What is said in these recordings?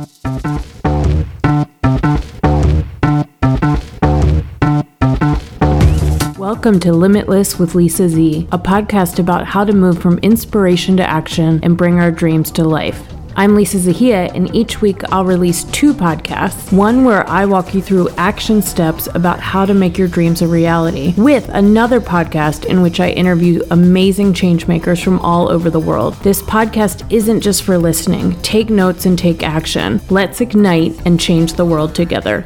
Welcome to Limitless with Lisa Z, a podcast about how to move from inspiration to action and bring our dreams to life. I'm Lisa Zahia, and each week I'll release 2 podcasts, one where I walk you through action steps about how to make your dreams a reality, with another podcast in which I interview amazing changemakers from all over the world. This podcast isn't just for listening. Take notes and take action. Let's ignite and change the world together.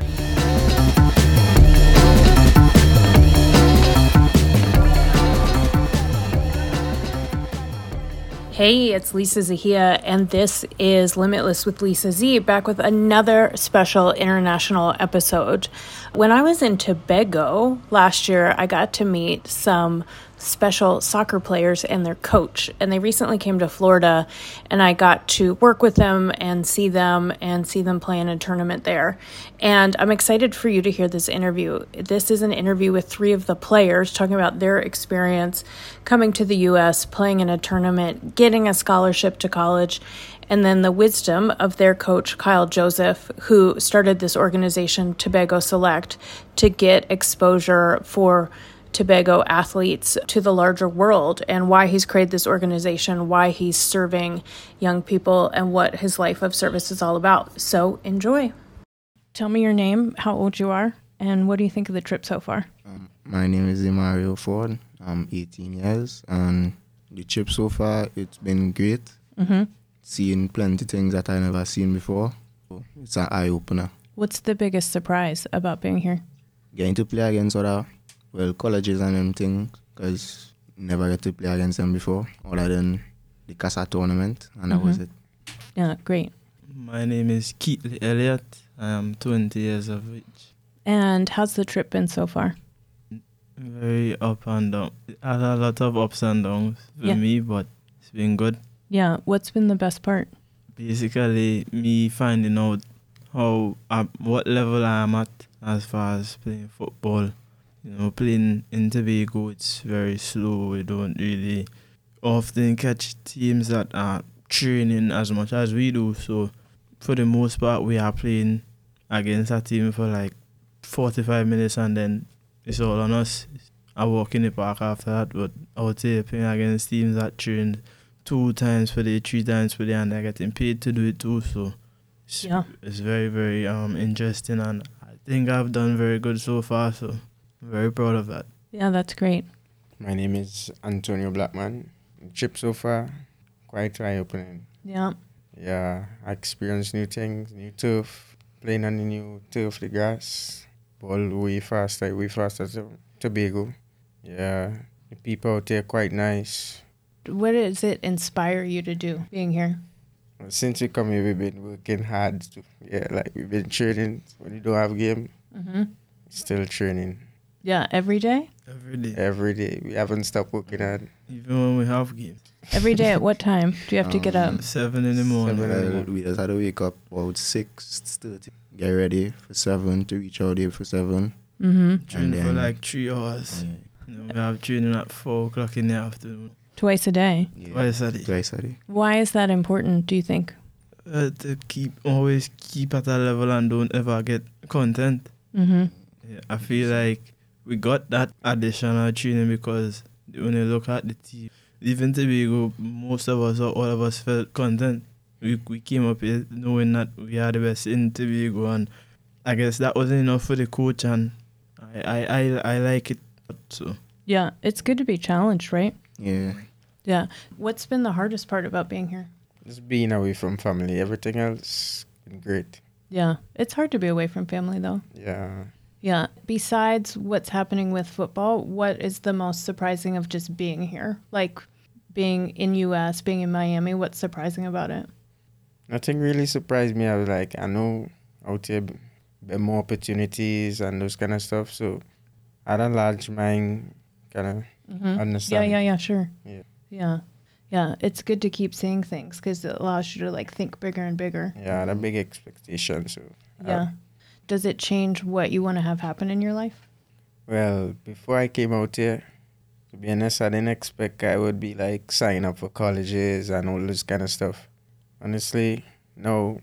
Hey, it's Lisa Zahia, and this is Limitless with Lisa Z, back with another special international episode. When I was in Tobago last year, I got to meet some special soccer players and their coach, and they recently came to Florida, and I got to work with them and see them play in a tournament there. And I'm excited for you to hear this interview. This is an interview with 3 of the players talking about their experience coming to the U.S., playing in a tournament, getting a scholarship to college, and then the wisdom of their coach, Kyle Joseph, who started this organization, Tobago Select, to get exposure for Tobago athletes to the larger world, and why he's created this organization, why he's serving young people, and what his life of service is all about. So enjoy. Tell me your name, how old you are, and what do you think of the trip so far? My name is Mario Ford. I'm 18 years, and the trip so far, it's been great. Seeing plenty of things that I never seen before. It's an eye-opener. What's the biggest surprise about being here? Getting to play against other colleges and them things, because never get to play against them before, other than the CASA tournament, and that was it. Yeah, great. My name is Keith Elliott. I am 20 years of age. And how's the trip been so far? Very up and down. It had a lot of ups and downs for me, but it's been good. Yeah, what's been the best part? Basically, me finding out what level I am at as far as playing football. You know, playing in Tobago, it's very slow. We don't really often catch teams that are training as much as we do. So, for the most part, we are playing against a team for like 45 minutes, and then it's all on us. I walk in the park after that, but I would say playing against teams that trained 2 times per day, 3 times per day, and they're getting paid to do it too. So, it's very, very interesting, and I think I've done very good so far. So, I'm very proud of that. Yeah, that's great. My name is Antonio Blackman. The trip so far, quite eye-opening. Yeah. Yeah, I experienced new things, new turf, playing on the new turf, the grass, ball way faster to Tobago. Yeah, the people out there quite nice. What does it inspire you to do, being here? Since we come here, we've been working hard. We've been training. When you don't have game, still training. Yeah, every day? Every day. Every day. We haven't stopped working hard. Even when we have games. Every day at what time do you have to get up? 7 in the morning. We just had to wake up about 6:30. Get ready for 7 to reach out there for 7. Train for like 3 hours. You know, we have training at 4 o'clock in the afternoon. Twice a day? Yeah. Twice a day. Why is that important, do you think? To always keep at that level and don't ever get content. Yeah, I feel like we got that additional training because when you look at the team, even Tobago, most of us or all of us felt content. We came up here knowing that we are the best in Tobago, and I guess that wasn't enough for the coach, and I like it. So yeah, it's good to be challenged, right? Yeah. What's been the hardest part about being here? Just being away from family. Everything else been great. Yeah, it's hard to be away from family though. Yeah. Besides what's happening with football, what is the most surprising of just being here? Like being in US, being in Miami, what's surprising about it? Nothing really surprised me. I know out here be more opportunities and those kind of stuff. So I had a large mind kind of understand. Yeah, sure. Yeah. It's good to keep seeing things because it allows you to like think bigger and bigger. Yeah, and a big expectation. So Does it change what you want to have happen in your life? Well, before I came out here, to be honest, I didn't expect I would be like signing up for colleges and all this kind of stuff. Honestly, no.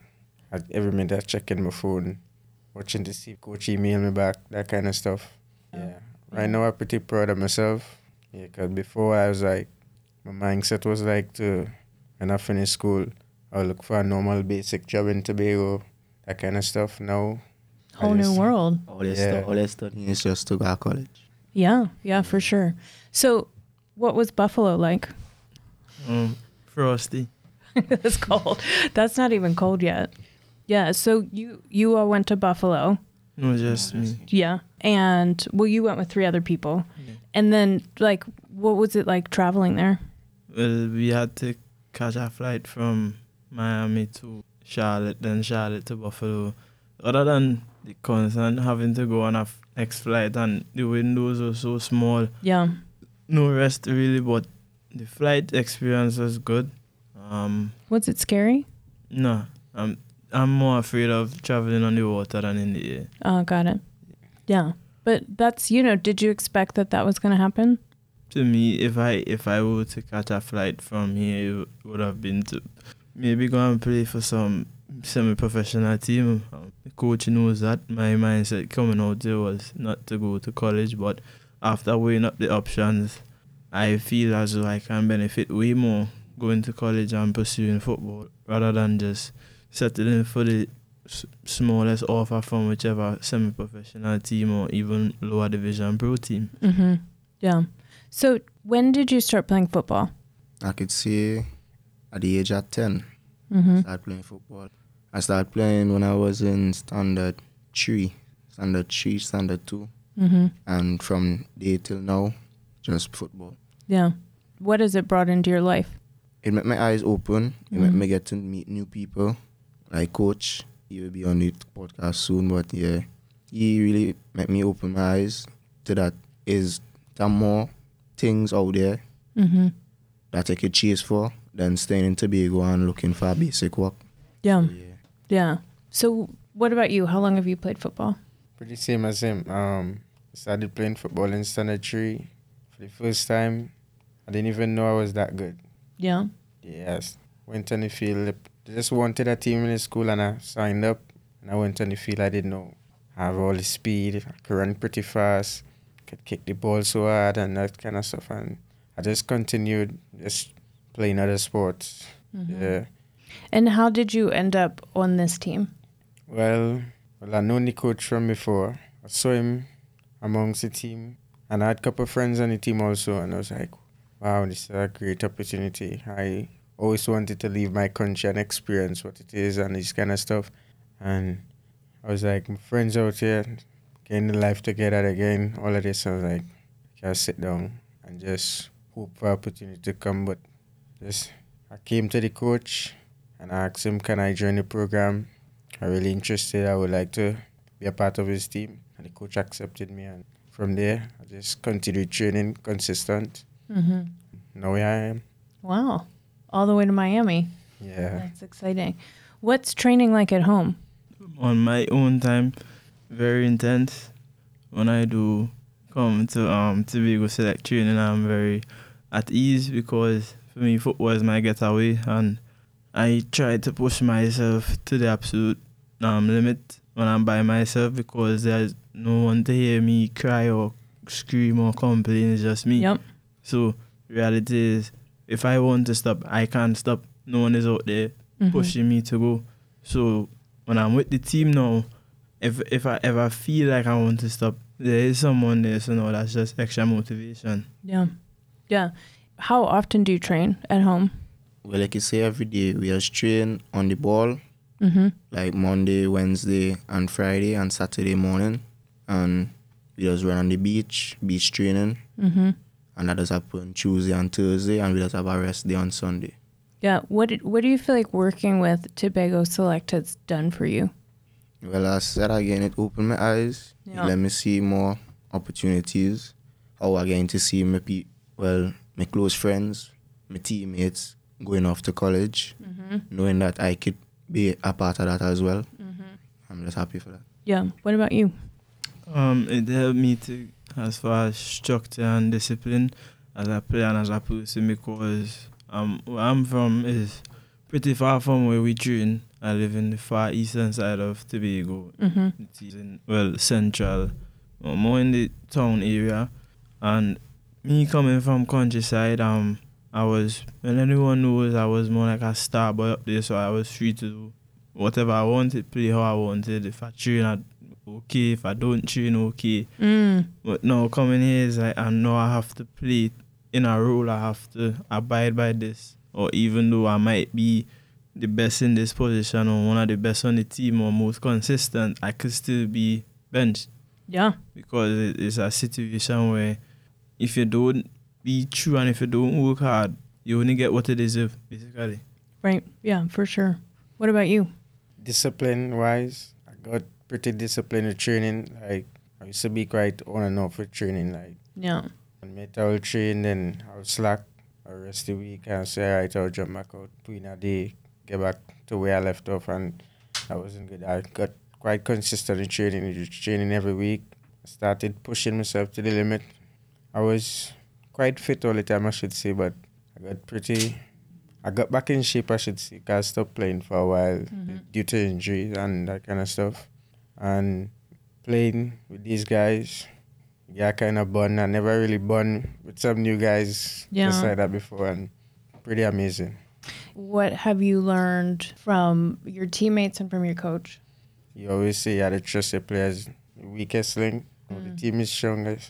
Every minute I checking my phone, watching to see if coach email me back, that kind of stuff. Yeah. Right now I'm pretty proud of myself. Yeah, because before I was like, my mindset was like to, when I finish school, I'll look for a normal basic job in Tobago, that kind of stuff. Now, Whole new world. All they studying is just to go to college. Yeah, for sure. So, what was Buffalo like? Frosty. It's cold. That's not even cold yet. Yeah, so you all went to Buffalo. No, just me. Yeah. And, well, you went with 3 other people. Yeah. And then, like, what was it like traveling there? Well, we had to catch a flight from Miami to Charlotte, then Charlotte to Buffalo. Other than the constant having to go on a next flight, and the windows were so small. Yeah. No rest really, but the flight experience was good. Was it scary? No, I'm more afraid of traveling on the water than in the air. Oh, got it. Yeah. But that's, did you expect that was going to happen? To me, if I were to catch a flight from here, it would have been to maybe go and play for some semi-professional team. The coach knows that. My mindset coming out there was not to go to college, but after weighing up the options, I feel as though I can benefit way more going to college and pursuing football rather than just settling for the smallest offer from whichever semi-professional team or even lower division pro team. Mm-hmm. Yeah. So when did you start playing football? I could say at the age of 10, Mm-hmm. I started playing football. I started playing when I was in standard 2. Mm-hmm. And from there till now, just football. Yeah. What has it brought into your life? It made my eyes open. It made me get to meet new people. Like Coach, he will be on the podcast soon, but yeah, he really made me open my eyes to that. Is there more things out there Mm-hmm. that I could chase for than staying in Tobago and looking for basic work? Yeah. So, yeah. Yeah. So what about you? How long have you played football? Pretty same as him. Started playing football in standard 3. For the first time, I didn't even know I was that good. Yeah. Yes. Went on the field. They just wanted a team in the school and I signed up. And I went on the field. I didn't know. I have all the speed. I could run pretty fast. Could kick the ball so hard and that kind of stuff. And I just continued just playing other sports. Mm-hmm. Yeah. And how did you end up on this team? Well, I known the coach from before. I saw him amongst the team. And I had a couple of friends on the team also. And I was like, wow, this is a great opportunity. I always wanted to leave my country and experience what it is and this kind of stuff. And I was like, my friends out here, getting the life together again, all of this. I was like, I can't sit down and just hope for opportunity to come. But just, I came to the coach and I asked him, can I join the program? I'm really interested. I would like to be a part of his team. And the coach accepted me. And from there, I just continued training consistent. Mm-hmm. Now here I am. Wow. All the way to Miami. Yeah. That's exciting. What's training like at home? On my own time, very intense. When I do come to Tobago Select training, I'm very at ease because for me football is my getaway and I try to push myself to the absolute limit when I'm by myself because there's no one to hear me cry or scream or complain. It's just me. Yep. So reality is, if I want to stop, I can't stop. No one is out there pushing me to go. So when I'm with the team now, if I ever feel like I want to stop, there is someone there. So no, that's just extra motivation. Yeah. Yeah. How often do you train at home? Well, like you say, every day we just train on the ball, Mm-hmm. like Monday, Wednesday, and Friday, and Saturday morning. And we just run on the beach training. Mm-hmm. And that does happen Tuesday and Thursday, and we just have a rest day on Sunday. Yeah. What do you feel like working with Tobago Select has done for you? Well, as I said again, it opened my eyes. Yeah. It let me see more opportunities. How I getting to see my close friends, my teammates going off to college, knowing that I could be a part of that as well. I'm just happy for that. Yeah. What about you? It helped me to as far as structure and discipline as a player and as a person because where I'm from is pretty far from where we train I live in the far eastern side of Tobago. It is central, more in the town area. And me coming from countryside, well, anyone knows I was more like a star boy up there, so I was free to do whatever I wanted, play how I wanted. If I train, okay. If I don't train, okay. But now coming here is like, I know I have to play in a role. I have to abide by this. Or even though I might be the best in this position or one of the best on the team or most consistent, I could still be benched. Yeah. Because it's a situation where if you don't be true and if you don't work hard, you only get what you deserve, basically. Right. Yeah, for sure. What about you? Discipline-wise, I got pretty disciplined with training. Like, I used to be quite on and off with training. Like, Yeah. when I will train, then I will slack. I rest the week and say, all right, I'll jump back out, put in a day, get back to where I left off, and that wasn't good. I got quite consistent in training every week. I started pushing myself to the limit. I was quite fit all the time, I should say, but I got back in shape, I should say, because I stopped playing for a while due to injuries and that kind of stuff. And playing with these guys, yeah, kind of bond. I never really bond with some new guys just like that before, and pretty amazing. What have you learned from your teammates and from your coach? You always say you have to trust your players. The weakest link, the team is strongest,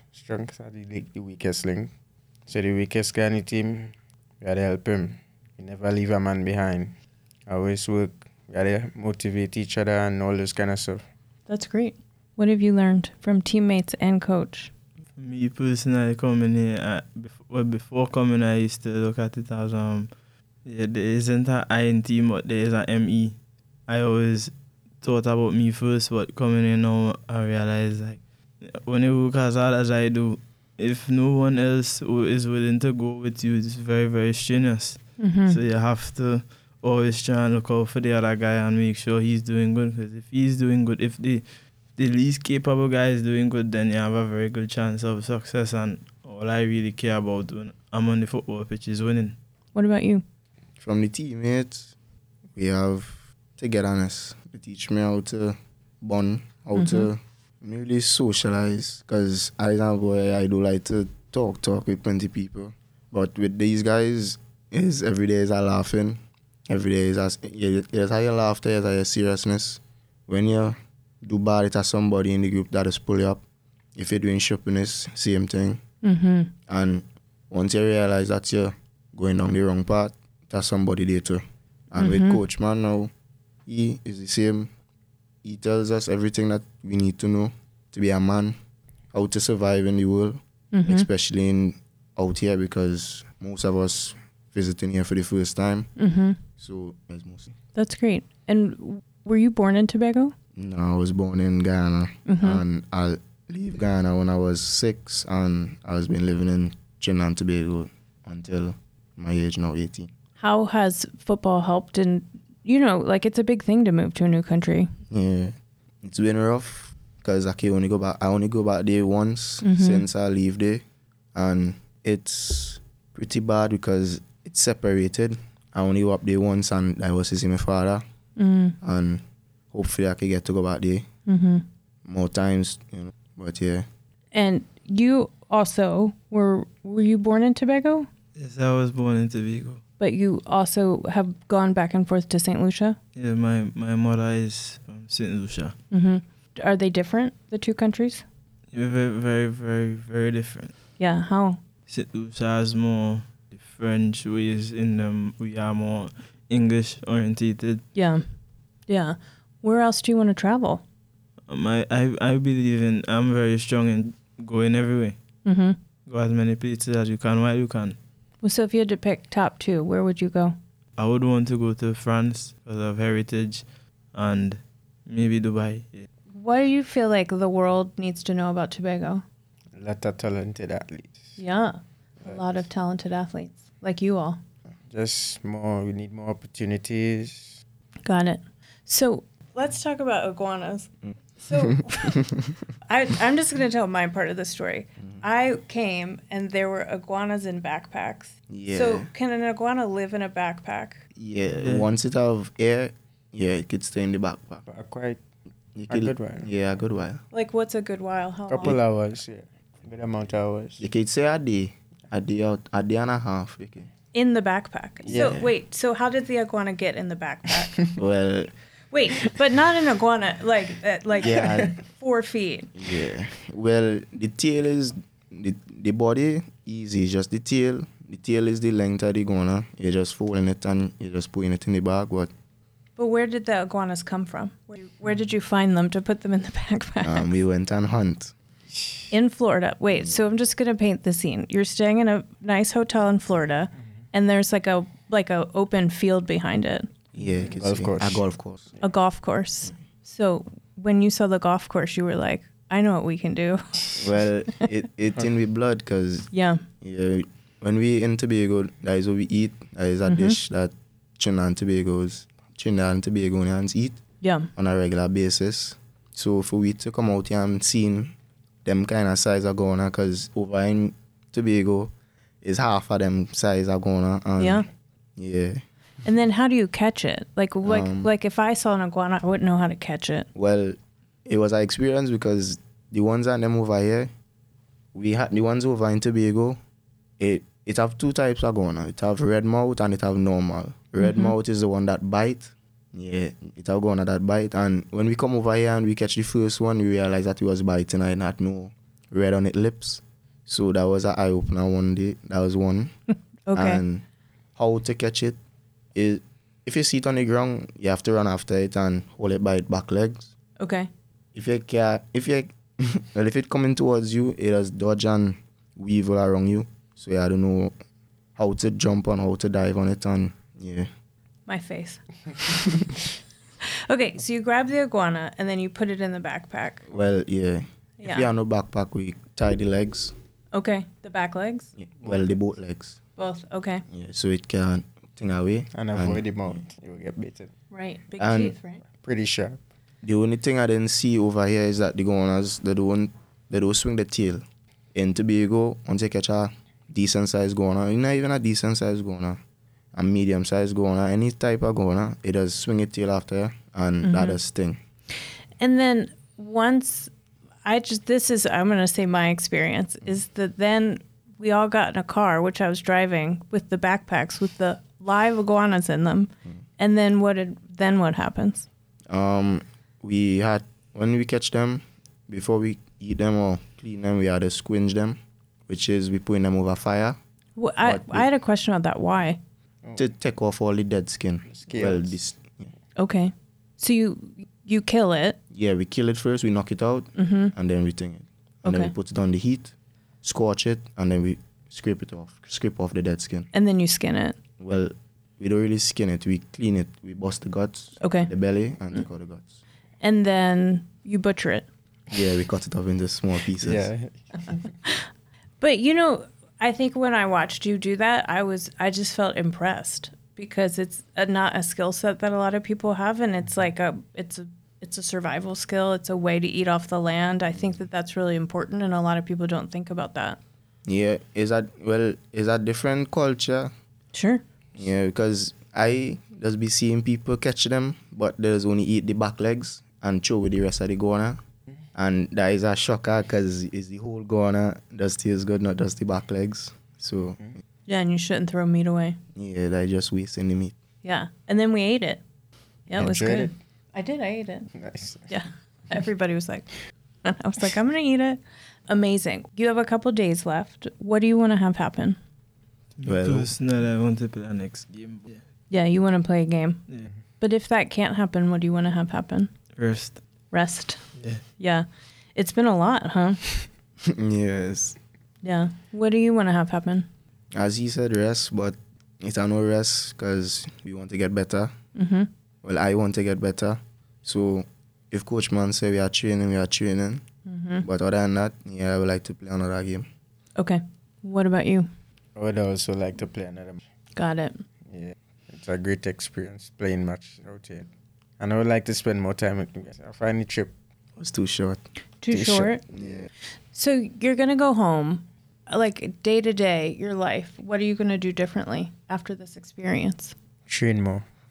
the weakest link. So the weakest guy on the team, you got to help him. You never leave a man behind. Always work. You got to motivate each other and all this kind of stuff. That's great. What have you learned from teammates and coach? For me personally, coming here, before coming, I used to look at it as there isn't an I in team, but there is an ME. I always thought about me first, but coming in now, I realize like when you work as hard as I do, if no one else is willing to go with you, it's very, very strenuous. So you have to always try and look out for the other guy and make sure he's doing good. Because if he's doing good, if the least capable guy is doing good, then you have a very good chance of success. And all I really care about when I'm on the football pitch is winning. What about you? From the teammates, we have togetherness. They teach me how to bond, how to really socialize. Because as a boy, I do like to talk with plenty of people. But with these guys, every day is a laughing. Every day is how you laughter, is how your seriousness. When you do bad, it's somebody in the group that just pull you up. If you're doing shoppiness, same thing. And once you realize that you're going down the wrong path, there's somebody there too. And with Coach Man now, he is the same. He tells us everything that we need to know to be a man, how to survive in the world, especially out here, because most of us visiting here for the first time. So that's mostly. That's great. And were you born in Tobago? No, I was born in Ghana, and I leave Ghana when I was 6, and I was been living in Trinidad and Tobago until my age now, 18. How has football helped? And it's a big thing to move to a new country. Yeah, it's been rough because I only go back there once since I leave there, and it's pretty bad because it's separated. I only go up there once, and I was to see my father, and hopefully I can get to go back there more times, But yeah. And you also were you born in Tobago? Yes, I was born in Tobago. But you also have gone back and forth to St. Lucia? Yeah, my mother is from St. Lucia. Are they different, the two countries? Yeah, very, very, very, very different. Yeah, how? St. Lucia has more the French ways in them. We are more English orientated. Yeah. Where else do you want to travel? I believe I'm very strong in going everywhere. Go as many places as you can while you can. Well, so if you had to pick top 2, where would you go? I would want to go to France because of heritage, and maybe Dubai. Yeah. What do you feel like the world needs to know about Tobago? A lot of talented athletes. Yeah, a lot of talented athletes, like you all. Just more, we need more opportunities. Got it. So let's talk about iguanas. So I'm just going to tell my part of the story. I came and there were iguanas in backpacks. Yeah. So can an iguana live in a backpack? Yeah. Once it have air Yeah, it could stay in the backpack. But quite You a could, good while. Yeah, a good while. Like, what's a good while? How Couple long? hours, yeah. Good amount of hours. You could say a day and a half. You could. In the backpack. Yeah. So, wait, so how did the iguana get in the backpack? Well, Wait, but not an iguana, like Yeah. 4 feet. yeah. Well, the tail is the body easy, just the tail. The tail is the length of the iguana. You're just folding it and you're just putting it in the bag. But But where did the iguanas come from? Where did you find them to put them in the backpack? we went and hunt. In Florida. Wait, so I'm just gonna paint the scene. You're staying in a nice hotel in Florida, and there's like a open field behind it, Yeah, you can Golf see. course. A golf course. a golf course. So when you saw the golf course, you were like, I know what we can do. Well, it's in with blood because Yeah. yeah, when we in Tobago, that is what we eat. That is a dish that Trinidad and Tobagonians eat Yeah. on a regular basis. So for we to come out here and seeing them kind of size of iguana, because over in Tobago is half of them size of iguana. And Yeah. Yeah. And then how do you catch it? Like if I saw an iguana, I wouldn't know how to catch it. Well, it was an experience because the ones that them over here, we had the ones over in Tobago. It have two types of iguana. It have red mouth and it have normal. Red mouth is the one that bite. Yeah, it have iguana that bite. And when we come over here and we catch the first one, we realize that it was biting and not no red on its lips. So that was an eye opener one day. That was one. Okay. And how to catch it is if you see it on the ground, you have to run after it and hold it by its back legs. Okay. If it coming towards you, it just dodge and weave all around you. So yeah, I don't know how to jump on, how to dive on it, and yeah. My face. Okay, so you grab the iguana and then you put it in the backpack. Well, yeah. Yeah. If you have no backpack, we tie the legs. Okay, the back legs? Yeah. Well, the both legs. Both. Okay. Yeah, so it can thing away. And avoid the mouth. You will get bitten. Right. Big And- teeth, right? Pretty sharp. The only thing I didn't see over here is that the iguanas they don't swing the tail. In Tobago, once you catch a decent sized iguana, not even a decent sized iguana, a medium sized iguana, any type of iguana, it does swing its tail after you, and that does sting. And then once I'm going to say my experience is that then we all got in a car, which I was driving with the backpacks with the live iguanas in them. And then what happens? When we catch them, before we eat them or clean them, we had to squinge them, which is we putting them over fire I had a question about that. Why? to take off all the dead skin. Scales. Okay. So you kill it. Yeah, we kill it first, we knock it out, and then we thing it. And then we Okay. put it on the heat, scorch it, and then we scrape off the dead skin. And then you skin it. Well, we don't really skin it, we clean it, we bust the guts, Okay. the belly, and take out the guts. And then you butcher it. Yeah, we cut it up into small pieces. Yeah. But I think when I watched you do that, I just felt impressed because it's not a skill set that a lot of people have, and it's like it's a survival skill. It's a way to eat off the land. I think that that's really important, and a lot of people don't think about that. Yeah, is that different culture? Sure. Yeah, because I just be seeing people catch them, but they just only eat the back legs and throw with the rest of the iguana. And that is a shocker because it's the whole iguana just tastes good, not just the back legs. So, Yeah, and you shouldn't throw meat away. yeah, they just wasting the meat. Yeah, and then we ate it. Yeah, it was Enjoyed good. it? I did. I ate it. Nice. Yeah. Everybody was like, I was like, I'm going to eat it. Amazing. You have a couple days left. What do you want to have happen? Well- Personally, I want to play the next game. Yeah. Yeah, you want to play a game. Yeah. But if that can't happen, what do you want to have happen? Rest. Rest. Yeah. Yeah. It's been a lot, huh? Yes. Yeah. What do you want to have happen? As he said, rest, but it's a no rest because we want to get better. Mm-hmm. Well, I want to get better. So if Coach Man say we are training, we are training. Mm-hmm. But other than that, yeah, I would like to play another game. Okay. What about you? I would also like to play another. Got it. Yeah. It's a great experience playing match out here. And I would like to spend more time with you guys. I find the trip It was too short. Too short? Yeah. So you're going to go home, like day to day, your life. What are you going to do differently after this experience? train more.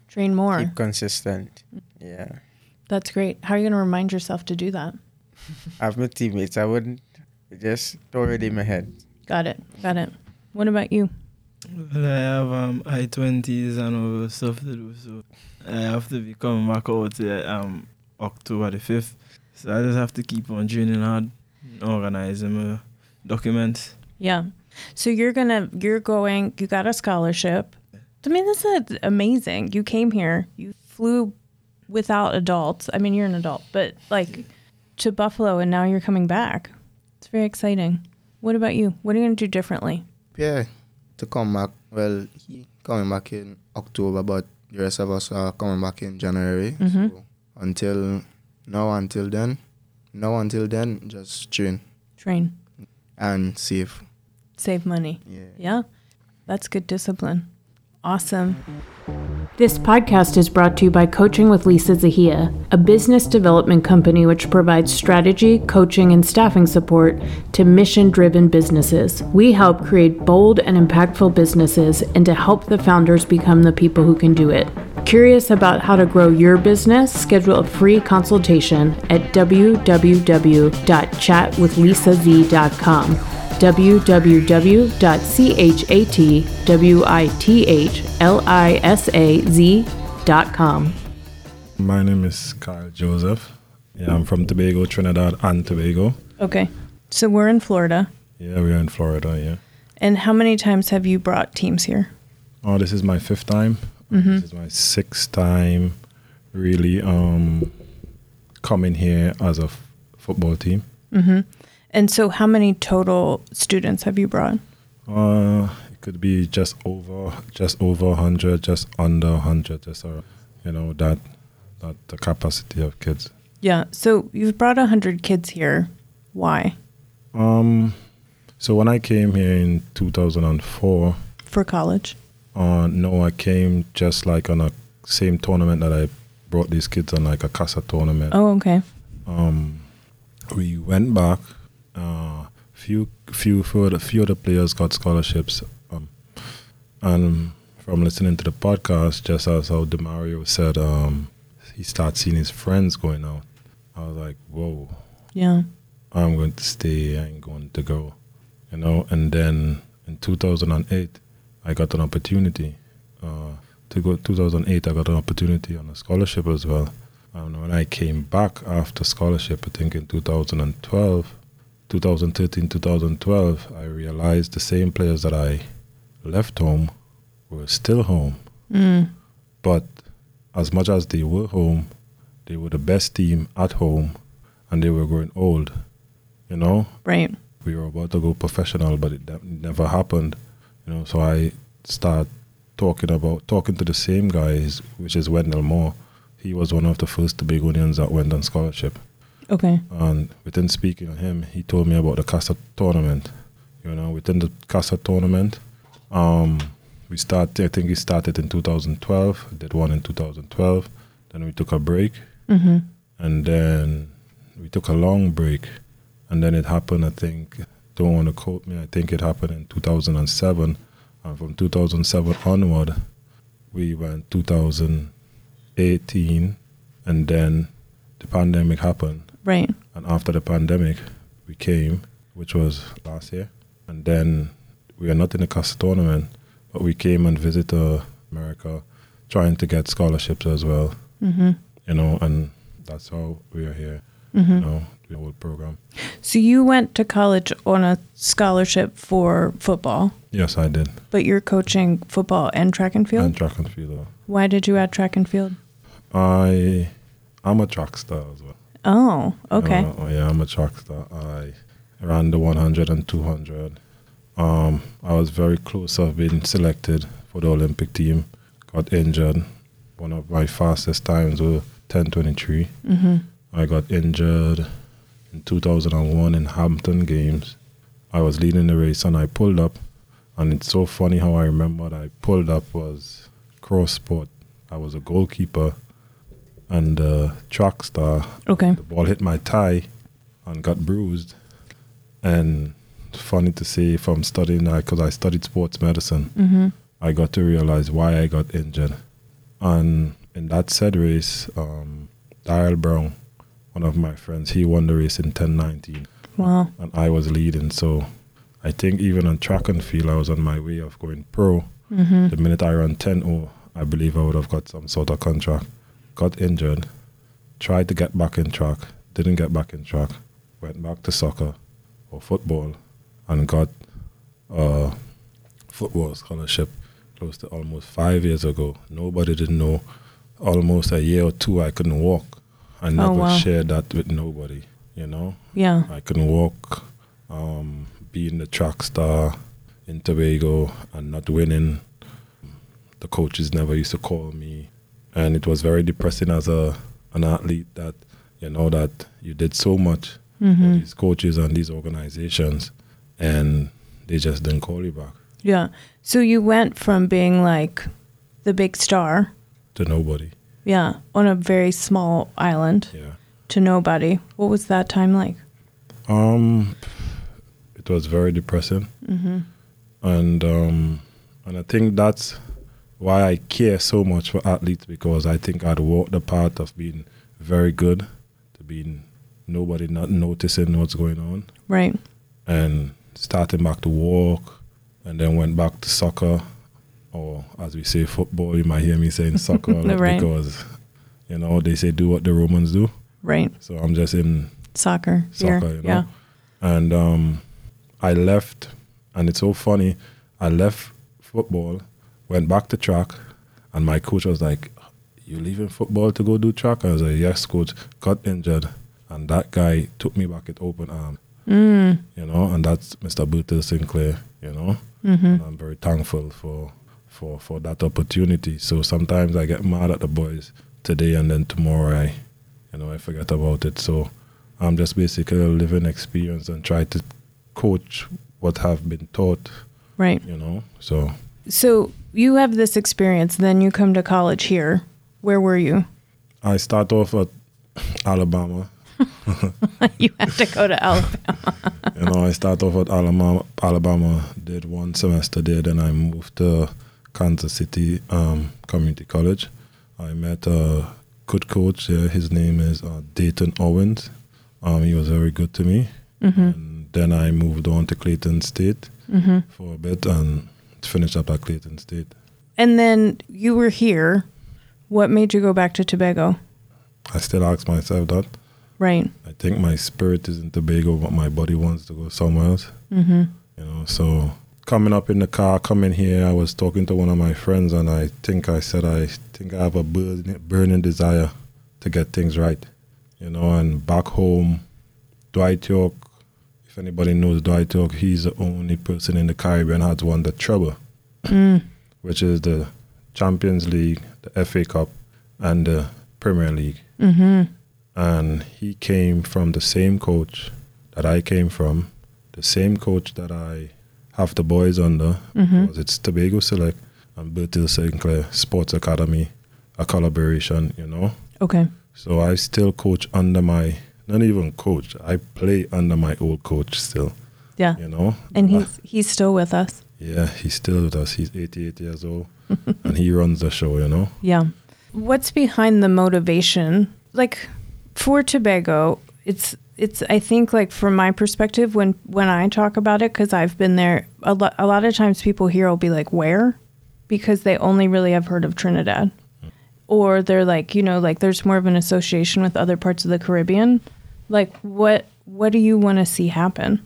Train more. Keep consistent. Yeah. That's great. How are you going to remind yourself to do that? I have my teammates. I wouldn't just throw it in my head. Got it. What about you? Well, I have I-20s and all stuff to do, so I have to be coming back out here October the 5th. So I just have to keep on training hard, organizing my documents. Yeah. So you got a scholarship. I mean, this is amazing. You came here, you flew without adults. I mean, you're an adult, but like to Buffalo, and now you're coming back. It's very exciting. What about you? What are you going to do differently? Yeah, to come back. Well, he coming back in October, but the rest of us are coming back in January. Mm-hmm. So until then, just train and save. Save money. Yeah. That's good discipline. Awesome. This podcast is brought to you by Coaching with Lisa Zahia, a business development company which provides strategy, coaching, and staffing support to mission-driven businesses. We help create bold and impactful businesses and to help the founders become the people who can do it. Curious about how to grow your business? Schedule a free consultation at www.chatwithlisa.com. www.chatwithlisa.com. My name is Kyle Joseph. Yeah, I'm from Tobago, Trinidad and Tobago. Okay. So we're in Florida. Yeah, we're in Florida, yeah. And how many times have you brought teams here? Oh, this is my 5th time. Mm-hmm. This is my 6th time really coming here as a football team. Mm-hmm. And so how many total students have you brought? It could be just over 100, just under 100, just that the capacity of kids. Yeah. So you've brought 100 kids here. Why? So when I came here in 2004. For college? No, I came just like on a same tournament that I brought these kids on, like a CASA tournament. Oh, okay. We went back. Few of the players got scholarships. And from listening to the podcast, just as how DeMario said, he started seeing his friends going out. I was like, whoa. Yeah. I'm going to stay. I ain't going to go. And then in 2008, I got an opportunity to go. 2008, I got an opportunity on a scholarship as well. And when I came back after scholarship, I think in 2013, 2012, I realized the same players that I left home were still home. Mm. But as much as they were home, they were the best team at home, and they were growing old. Right. We were about to go professional, but it never happened. So I started talking to the same guys, which is Wendell Moore. He was one of the first Tobagonians that went on scholarship. Okay. And within speaking to him, he told me about the CASA tournament. Within the CASA tournament, I think we started in 2012, did one in 2012. Then we took a break. Mm-hmm. And then we took a long break. And then it happened, I think, don't want to quote me, I think it happened in 2007. And from 2007 onward, we went 2018, and then the pandemic happened. Right. And after the pandemic, we came, which was last year. And then we are not in the CASA tournament, but we came and visited America, trying to get scholarships as well. Mm-hmm. And that's how we are here, Mm-hmm. The whole program. So you went to college on a scholarship for football. Yes, I did. But you're coaching football and track and field? And track and field. Why did you add track and field? I'm a track star as well. Oh, okay. Yeah, I'm a track star. I ran the 100 and 200. I was very close of being selected for the Olympic team. Got injured. One of my fastest times was 10:23. Mm-hmm. I got injured in 2001 in Hampton Games. I was leading the race and I pulled up. And it's so funny how I remember that I pulled up was cross sport. I was a goalkeeper and a track star. Okay. The ball hit my thigh and got bruised. And it's funny to say from studying that, because I studied sports medicine, Mm-hmm. I got to realize why I got injured. And in that said race, Dial Brown, one of my friends, he won the race in 10:19. Wow. And I was leading. So I think even on track and field, I was on my way of going pro. Mm-hmm. The minute I ran 10:0, I believe I would have got some sort of contract. Got injured, tried to get back in track, didn't get back in track, went back to soccer or football and got a football scholarship close to almost 5 years ago. Nobody didn't know. Almost a year or two I couldn't walk. I never wow. shared that with nobody, you know. Yeah. I couldn't walk, being the track star in Tobago and not winning. The coaches never used to call me. And it was very depressing as an athlete that, you know, that you did so much for these coaches and these organizations and they just didn't call you back. Yeah. So you went from being like the big star. To nobody. Yeah. On a very small island. Yeah. To nobody. What was that time like? It was very depressing. Mm-hmm. And I think that's why I care so much for athletes, because I think I'd walked the path of being very good to being nobody not noticing what's going on. Right. And starting back to walk and then went back to soccer, or as we say football. You might hear me saying soccer right. because, you know, they say do what the Romans do. Right. So I'm just in soccer, you know. Yeah. And I left, and it's so funny, I left football, went back to track, and my coach was like, "You leaving football to go do track?" I was like, "Yes, coach." Got injured, and that guy took me back with open arms. You know, and that's Mr. Bertil Sinclair, you know. And I'm very thankful for that opportunity. So sometimes I get mad at the boys today, and then tomorrow I forget about it. So I'm just basically a living experience and try to coach what have been taught. Right. You know, so you have this experience, then you come to college here. Where were you? I start off at Alabama. You have to go to Alabama. You know, I start off at Alabama, did one semester there, then I moved to Kansas City Community College. I met a good coach there. His name is Dayton Owens. He was very good to me. And then I moved on to Clayton State for a bit and finished up at Clayton State. And then you were here. What made you go back to Tobago? I still ask myself that. Right. I think my spirit is in Tobago, but my body wants to go somewhere else. You know, so coming up in the car, coming here, I was talking to one of my friends, and I think I have a burning desire to get things right. You know, and back home, Dwight York, if anybody knows Dwight York, he's the only person in the Caribbean has won the treble, which is the Champions League, the FA Cup, and the Premier League. And he came from the same coach that I came from, the same coach that I have the boys under, because it's Tobago Select and Bertil Sinclair Sports Academy, a collaboration, you know. Okay. So I still coach under not even coach, I play under my old coach still. Yeah. You know. And he's still with us. Yeah, he's still with us. He's 88 years old and he runs the show, you know. Yeah. What's behind the motivation? Like, for Tobago, it's I think, like, from my perspective, when I talk about it, because I've been there, a lot of times people here will be like, where? Because they only really have heard of Trinidad. Or they're like, you know, like there's more of an association with other parts of the Caribbean. Like, what do you want to see happen?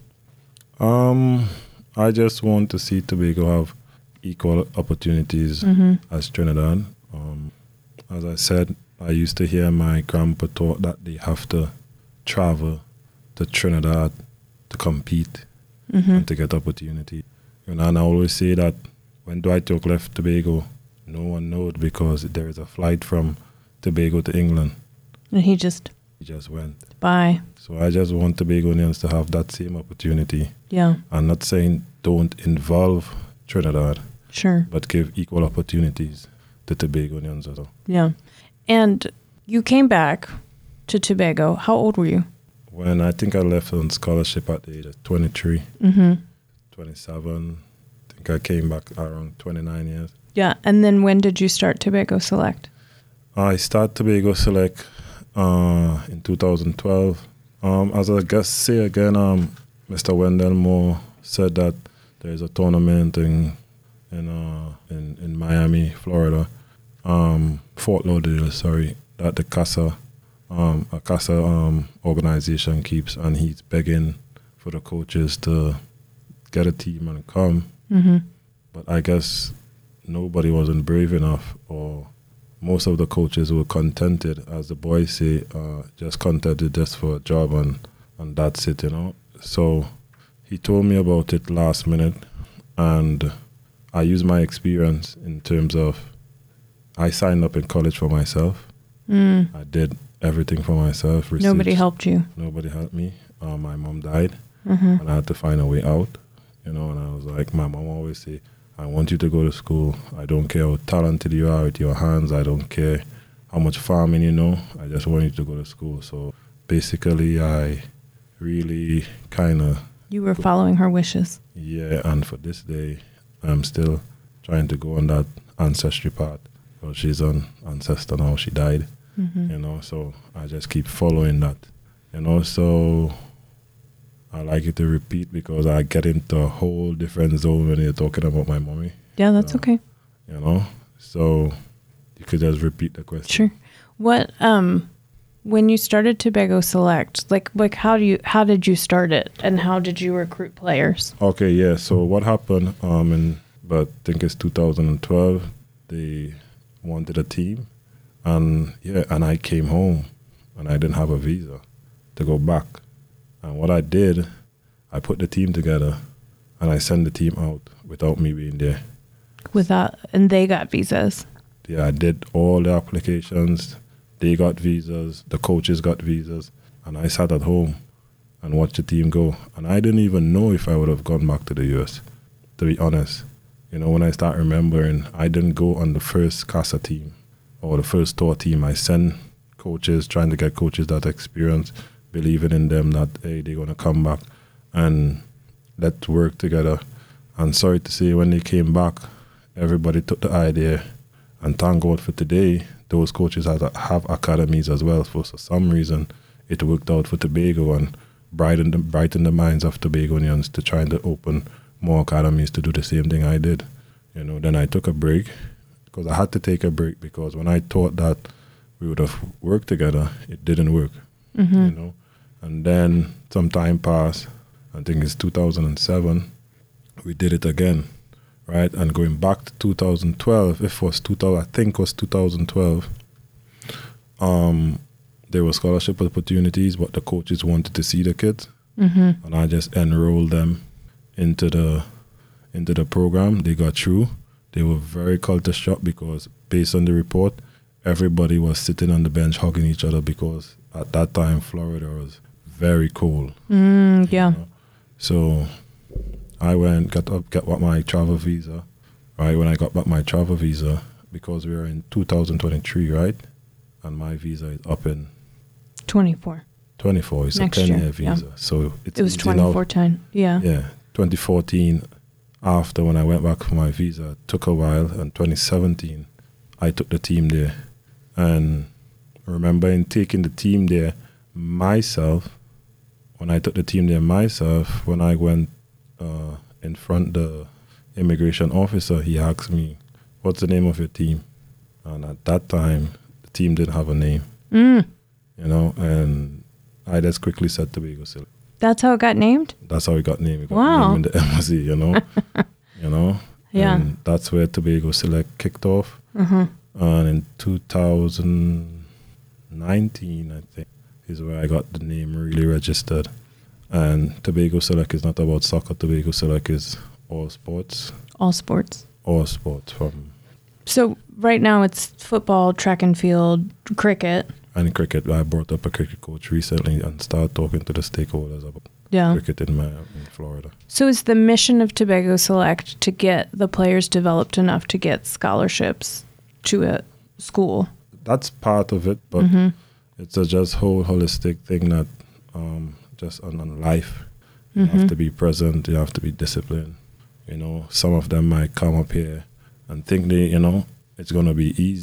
I just want to see Tobago have equal opportunities as Trinidad. As I said, I used to hear my grandpa talk that they have to travel to Trinidad to compete and to get opportunity. You know, and I always say that when Dwight York left Tobago, no one knows because there is a flight from Tobago to England. And he just went. Bye. So I just want Tobagonians to have that same opportunity. Yeah. I'm not saying don't involve Trinidad. Sure. But give equal opportunities to Tobagonians as well. Yeah. And you came back to Tobago. How old were you? When I think I left on scholarship at the age of 23, 27. I think I came back around 29 years. Yeah. And then when did you start Tobago Select? I started Tobago Select in 2012. As I guess say again, Mr. Wendell Moore said that there's a tournament in Miami, Florida, Fort Lauderdale, sorry, that the CASA organization keeps, and he's begging for the coaches to get a team and come. Mm-hmm. But I guess nobody wasn't brave enough, or most of the coaches were contented, as the boys say, just contented just for a job and that's it, you know. So he told me about it last minute, and I used my experience in terms of I signed up in college for myself. I did everything for myself. Nobody helped you. Nobody helped me. My mom died, Mm-hmm. and I had to find a way out, you know. And I was like, my mom always say, I want you to go to school. I don't care how talented you are with your hands. I don't care how much farming you know. I just want you to go to school. So basically, I really kind of... You were following her wishes. Yeah, and for this day, I'm still trying to go on that ancestry path. Well, she's an ancestor now. She died, Mm-hmm. you know, so I just keep following that. You know, so I like it to repeat because I get into a whole different zone when you're talking about my mommy, Yeah, that's So, okay. you know. So you could just repeat the question. Sure. What when you started Tobago Select, like how did you start it, and how did you recruit players? Okay, yeah. So what happened? But I think it's 2012. They wanted a team, and I came home, and I didn't have a visa to go back. And what I did, I put the team together, and I sent the team out without me being there. And they got visas. Yeah, I did all the applications. They got visas. The coaches got visas, and I sat at home and watched the team go. And I didn't even know if I would have gone back to the US, to be honest. You know, when I start remembering, I didn't go on the first CASA team or the first tour team. I sent coaches, trying to get coaches that experience, believing in them that, hey, they're going to come back and let's work together. And sorry to say, when they came back, everybody took the idea. And thank God for today, those coaches have academies as well. For some reason, it worked out for Tobago and brightened the minds of Tobagonians to trying to open more academies to do the same thing I did. You know, then I took a break because I had to take a break because when I thought that we would have worked together, it didn't work. Mm-hmm. You know, and then some time passed. I think it's 2007. We did it again, right? And going back to 2012, if it was 2000, I think it was 2012. There were scholarship opportunities, but the coaches wanted to see the kids, Mm-hmm. and I just enrolled them into the program. They got through. They were very culture shock because based on the report, everybody was sitting on the bench hugging each other because at that time Florida was very cold. Yeah. You know? So I went got my travel visa. Right, when I got back my travel visa, because we were in 2023, right, and my visa is up in 24. 24. It's Next a 10-year year, visa, so It was easy now. 2014. Yeah. Yeah, 2014. After when I went back for my visa, it took a while. And 2017, I took the team there, and I remember in taking the team there myself. When I took the team there myself, when I went in front the immigration officer, he asked me, "What's the name of your team?" And at that time, the team didn't have a name, Mm. you know. And I just quickly said Tobago Select. That's how it got named? That's how it got named. It got Wow. named in the embassy, you know. You know. Yeah. And that's where Tobago Select kicked off. Mm-hmm. And in 2019, I think, is where I got the name really registered. And Tobago Select is not about soccer. Tobago Select is all sports. All sports. All sports from So right now it's football, track and field, cricket. and cricket. I brought up a cricket coach recently and started talking to the stakeholders about Yeah. cricket in Florida. So is the mission of Tobago Select to get the players developed enough to get scholarships to a school? That's part of it, but Mm-hmm. it's a just whole holistic thing that just on life. You Mm-hmm. have to be present. You have to be disciplined. You know, some of them might come up here and think it's going to be easy.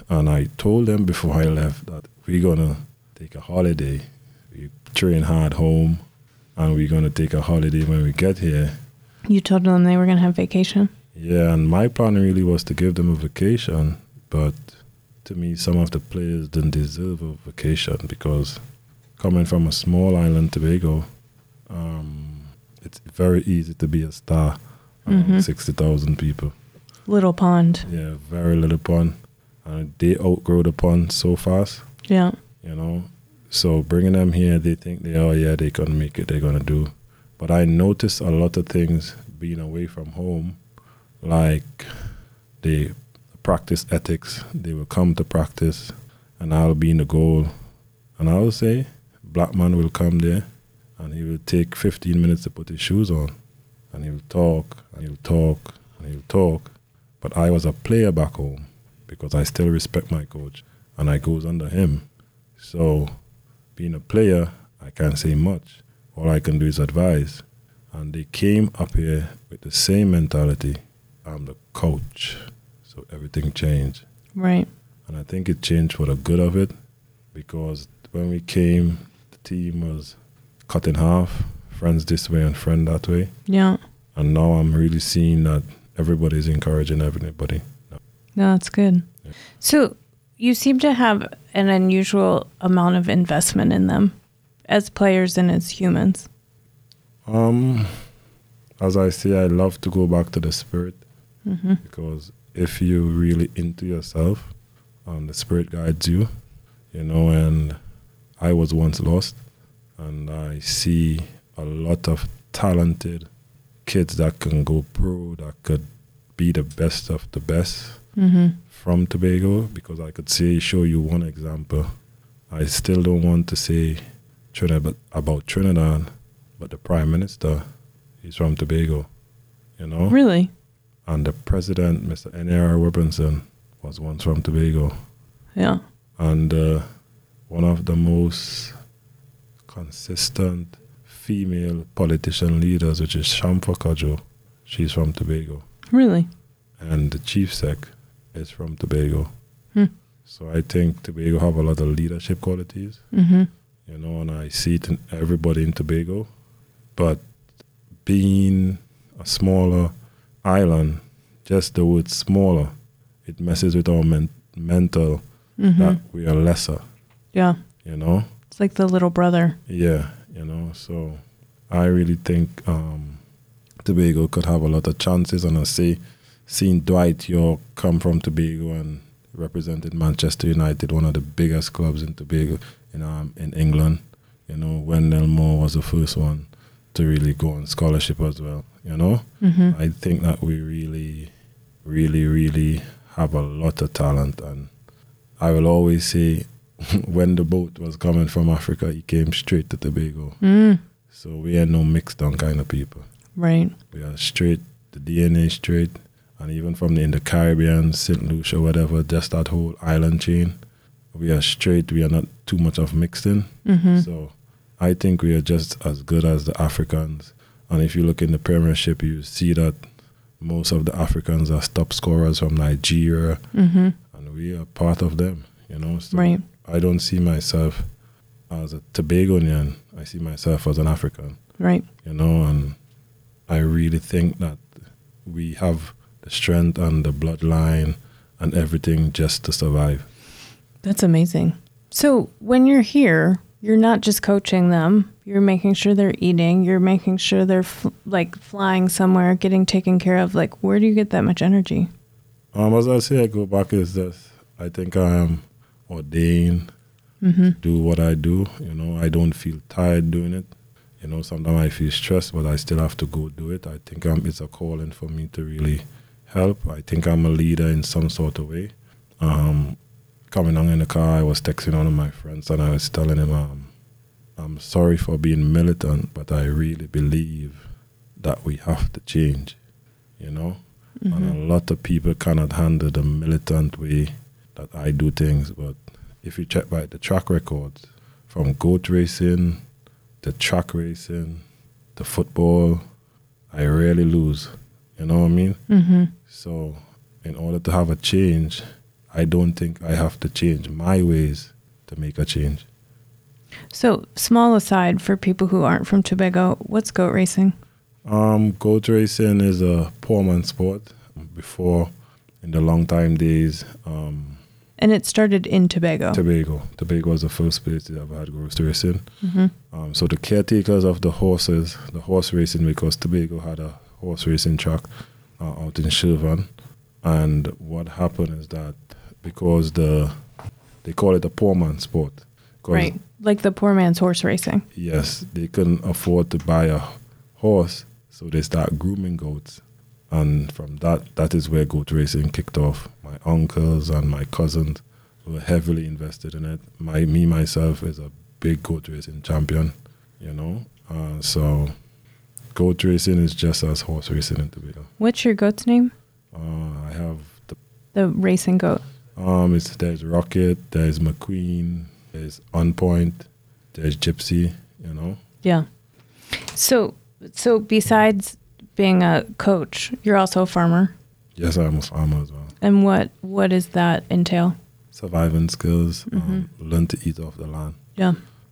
And I told them before I left that we're going to take a holiday. We train hard home, and we're going to take a holiday when we get here. You told them they were going to have vacation? Yeah, and my plan really was to give them a vacation, but to me, some of the players didn't deserve a vacation because coming from a small island, Tobago, it's very easy to be a star among 60,000 people. Little pond. Yeah, very little pond. And they outgrow the pond so fast, Yeah. you know. So bringing them here, they think they can make it, they're going to do. But I noticed a lot of things being away from home, like the practice ethics. They will come to practice, and I'll be in the goal. And I'll say, black man will come there, and he will take 15 minutes to put his shoes on. And he'll talk, and he'll talk, and he'll talk. But I was a player back home because I still respect my coach, and I goes under him. So being a player, I can't say much. All I can do is advise. And they came up here with the same mentality. I'm the coach. So everything changed. Right. And I think it changed for the good of it, because when we came, the team was cut in half, friends this way and friend that way. Yeah. And now I'm really seeing that everybody's encouraging everybody. No, that's good. Yeah. So you seem to have an unusual amount of investment in them as players and as humans. As I say, I love to go back to the spirit, because if you're really into yourself, the spirit guides you, you know. And I was once lost, and I see a lot of talented kids that can go pro, that could be the best of the best from Tobago, because I could show you one example. I still don't want to say about Trinidad, but the Prime Minister is from Tobago, you know? Really? And the President, Mr. N.A.R. Robinson, was once from Tobago. Yeah. And one of the most consistent female politician leaders, which is Shamfa Kajo, she's from Tobago. Really? And the Chief Sec is from Tobago. Hmm. So I think Tobago have a lot of leadership qualities, you know, and I see it in everybody in Tobago. But being a smaller island, just the word smaller, it messes with our mental that we are lesser. Yeah. You know? It's like the little brother. Yeah, you know, so I really think Tobago could have a lot of chances, and I say seeing Dwight York come from Tobago and represented Manchester United, one of the biggest clubs in Tobago, in England. You know, Wendell Moore was the first one to really go on scholarship as well, you know. I think that we really, really, really have a lot of talent, and I will always say when the boat was coming from Africa, he came straight to Tobago. So we are no mixed down kind of people. Right. We are straight, the DNA straight, and even from in the Caribbean, St. Lucia, whatever, just that whole island chain, we are straight. We are not too much of mixed in. So I think we are just as good as the Africans. And if you look in the Premiership, you see that most of the Africans are top scorers from Nigeria, and we are part of them, you know. So Right. I don't see myself as a Tobagonian. I see myself as an African, Right. you know, and I really think that we have the strength and the bloodline and everything just to survive. That's amazing. So when you're here, you're not just coaching them. You're making sure they're eating. You're making sure they're flying somewhere, getting taken care of. Like, where do you get that much energy? As I say, I go back is that I think I am ordained to do what I do. You know, I don't feel tired doing it. You know, sometimes I feel stressed, but I still have to go do it. I think it's a calling for me to really help. I think I'm a leader in some sort of way. Coming on in the car, I was texting one of my friends, and I was telling him, I'm sorry for being militant, but I really believe that we have to change, you know? And a lot of people cannot handle the militant way that I do things. But if you check by the track records, from goat racing to track racing to football, I rarely lose. You know what I mean? So in order to have a change, I don't think I have to change my ways to make a change. So, small aside for people who aren't from Tobago, what's goat racing? Goat racing is a poor man's sport. Before, in the long time days, And it started in Tobago. Tobago was the first place that ever had goat racing. So the caretakers of the horse racing, because Tobago had a horse racing track out in Shervan. And what happened is that because they call it a poor man's sport. Right, like the poor man's horse racing. Yes, they couldn't afford to buy a horse, so they start grooming goats. And from that is where goat racing kicked off. My uncles and my cousins were heavily invested in it. Myself is a big goat racing champion, you know. So goat racing is just as horse racing in Tobago. What's your goat's name? I have the racing goat. There's Rocket, there's McQueen, there's On Point, there's Gypsy, you know. Yeah. So besides being a coach, you're also a farmer. Yes, I'm a farmer as well. And what does that entail? Surviving skills, learn to eat off the land. Yeah.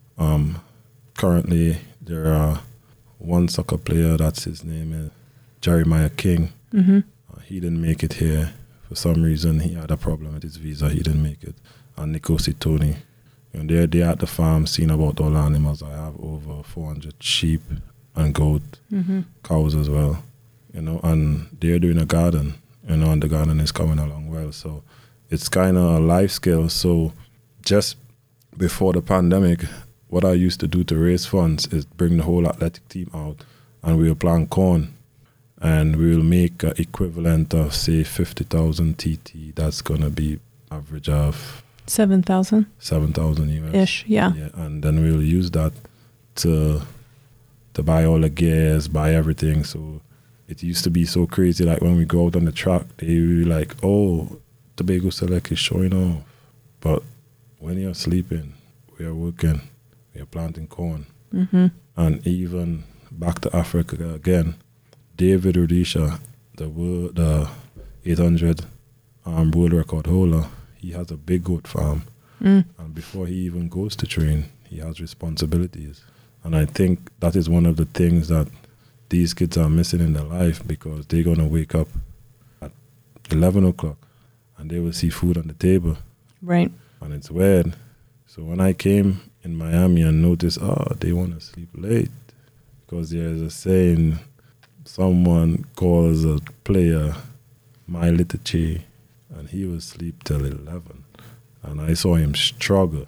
Currently, there are one soccer player, that's his name is Jeremiah King. He didn't make it here. For some reason, he had a problem with his visa. He didn't make it. And Nico Tony. And they're at the farm, seeing about all the animals. I have over 400 sheep and goat, cows as well, you know, and they're doing a garden, you know, and the garden is coming along well. So it's kind of a life skill. So just before the pandemic, what I used to do to raise funds is bring the whole athletic team out and we'll plant corn and we'll make an equivalent of, say, 50,000 TT. That's going to be average of 7,000 US. Ish, yeah. And then we'll use that to buy all the gears, buy everything. So it used to be so crazy. Like when we go out on the track, they were like, oh, Tobago Select is showing off. But when you're sleeping, we are working, we are planting corn. And even back to Africa again, David Rudisha, the 800 world record holder, he has a big goat farm. And before he even goes to train, he has responsibilities. And I think that is one of the things that these kids are missing in their life, because they're going to wake up at 11 o'clock and they will see food on the table. Right. And it's weird. So when I came in Miami and noticed, they want to sleep late, because there's a saying, someone calls a player my little Che, and he will sleep till 11. And I saw him struggle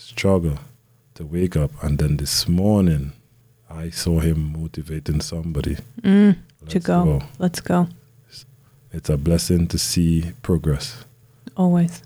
to wake up. And then this morning, I saw him motivating somebody. To go. Let's go. It's a blessing to see progress. Always.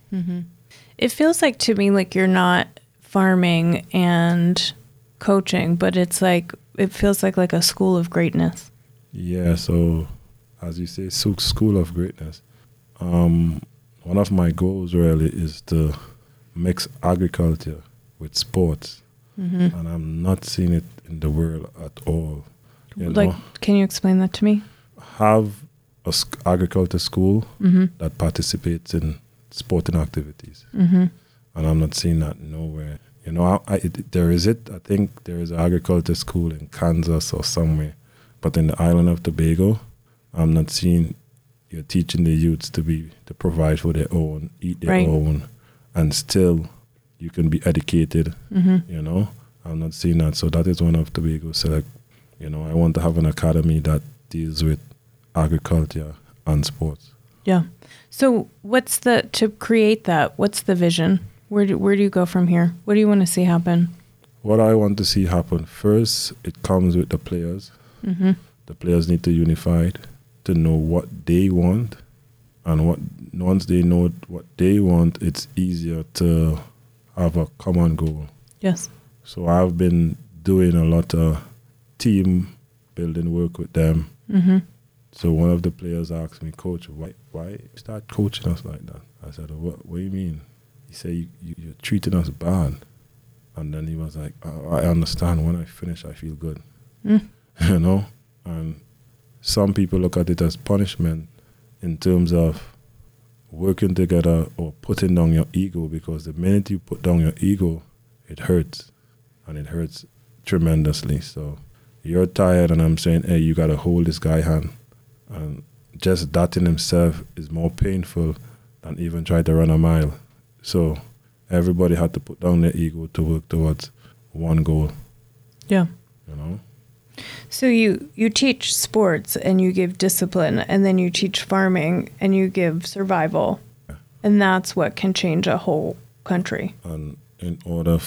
It feels like to me like you're not farming and coaching, but it's like, it feels like a school of greatness. Yeah, so as you say, school of greatness. One of my goals really is to mix agriculture with sports. And I'm not seeing it in the world at all. You know? Can you explain that to me? Have a agriculture school that participates in sporting activities. And I'm not seeing that nowhere. You know, there is it. I think there is an agriculture school in Kansas or somewhere. But in the island of Tobago, I'm not seeing you're teaching the youths to provide for their own, eat their own, and still you can be educated, you know. I'm not seeing that. So that is one of Tobago Select. You know, I want to have an academy that deals with agriculture and sports. Yeah. So to create that, what's the vision? Where do you go from here? What do you want to see happen? What I want to see happen, first, it comes with the players. The players need to unify to know what they want, and once they know what they want, it's easier to have a common goal. Yes. So I've been doing a lot of team building work with them. So one of the players asked me, Coach, why start coaching us like that? I said, what do you mean? He said, you're treating us bad. And then he was like, I understand. When I finish, I feel good. You know? And some people look at it as punishment in terms of, working together or putting down your ego, because the minute you put down your ego, it hurts, and it hurts tremendously. So you're tired, and I'm saying, hey, you got to hold this guy hand. And just that in himself is more painful than even try to run a mile. So everybody had to put down their ego to work towards one goal. Yeah. You know? So you teach sports and you give discipline, and then you teach farming and you give survival. Yeah. And that's what can change a whole country. And in order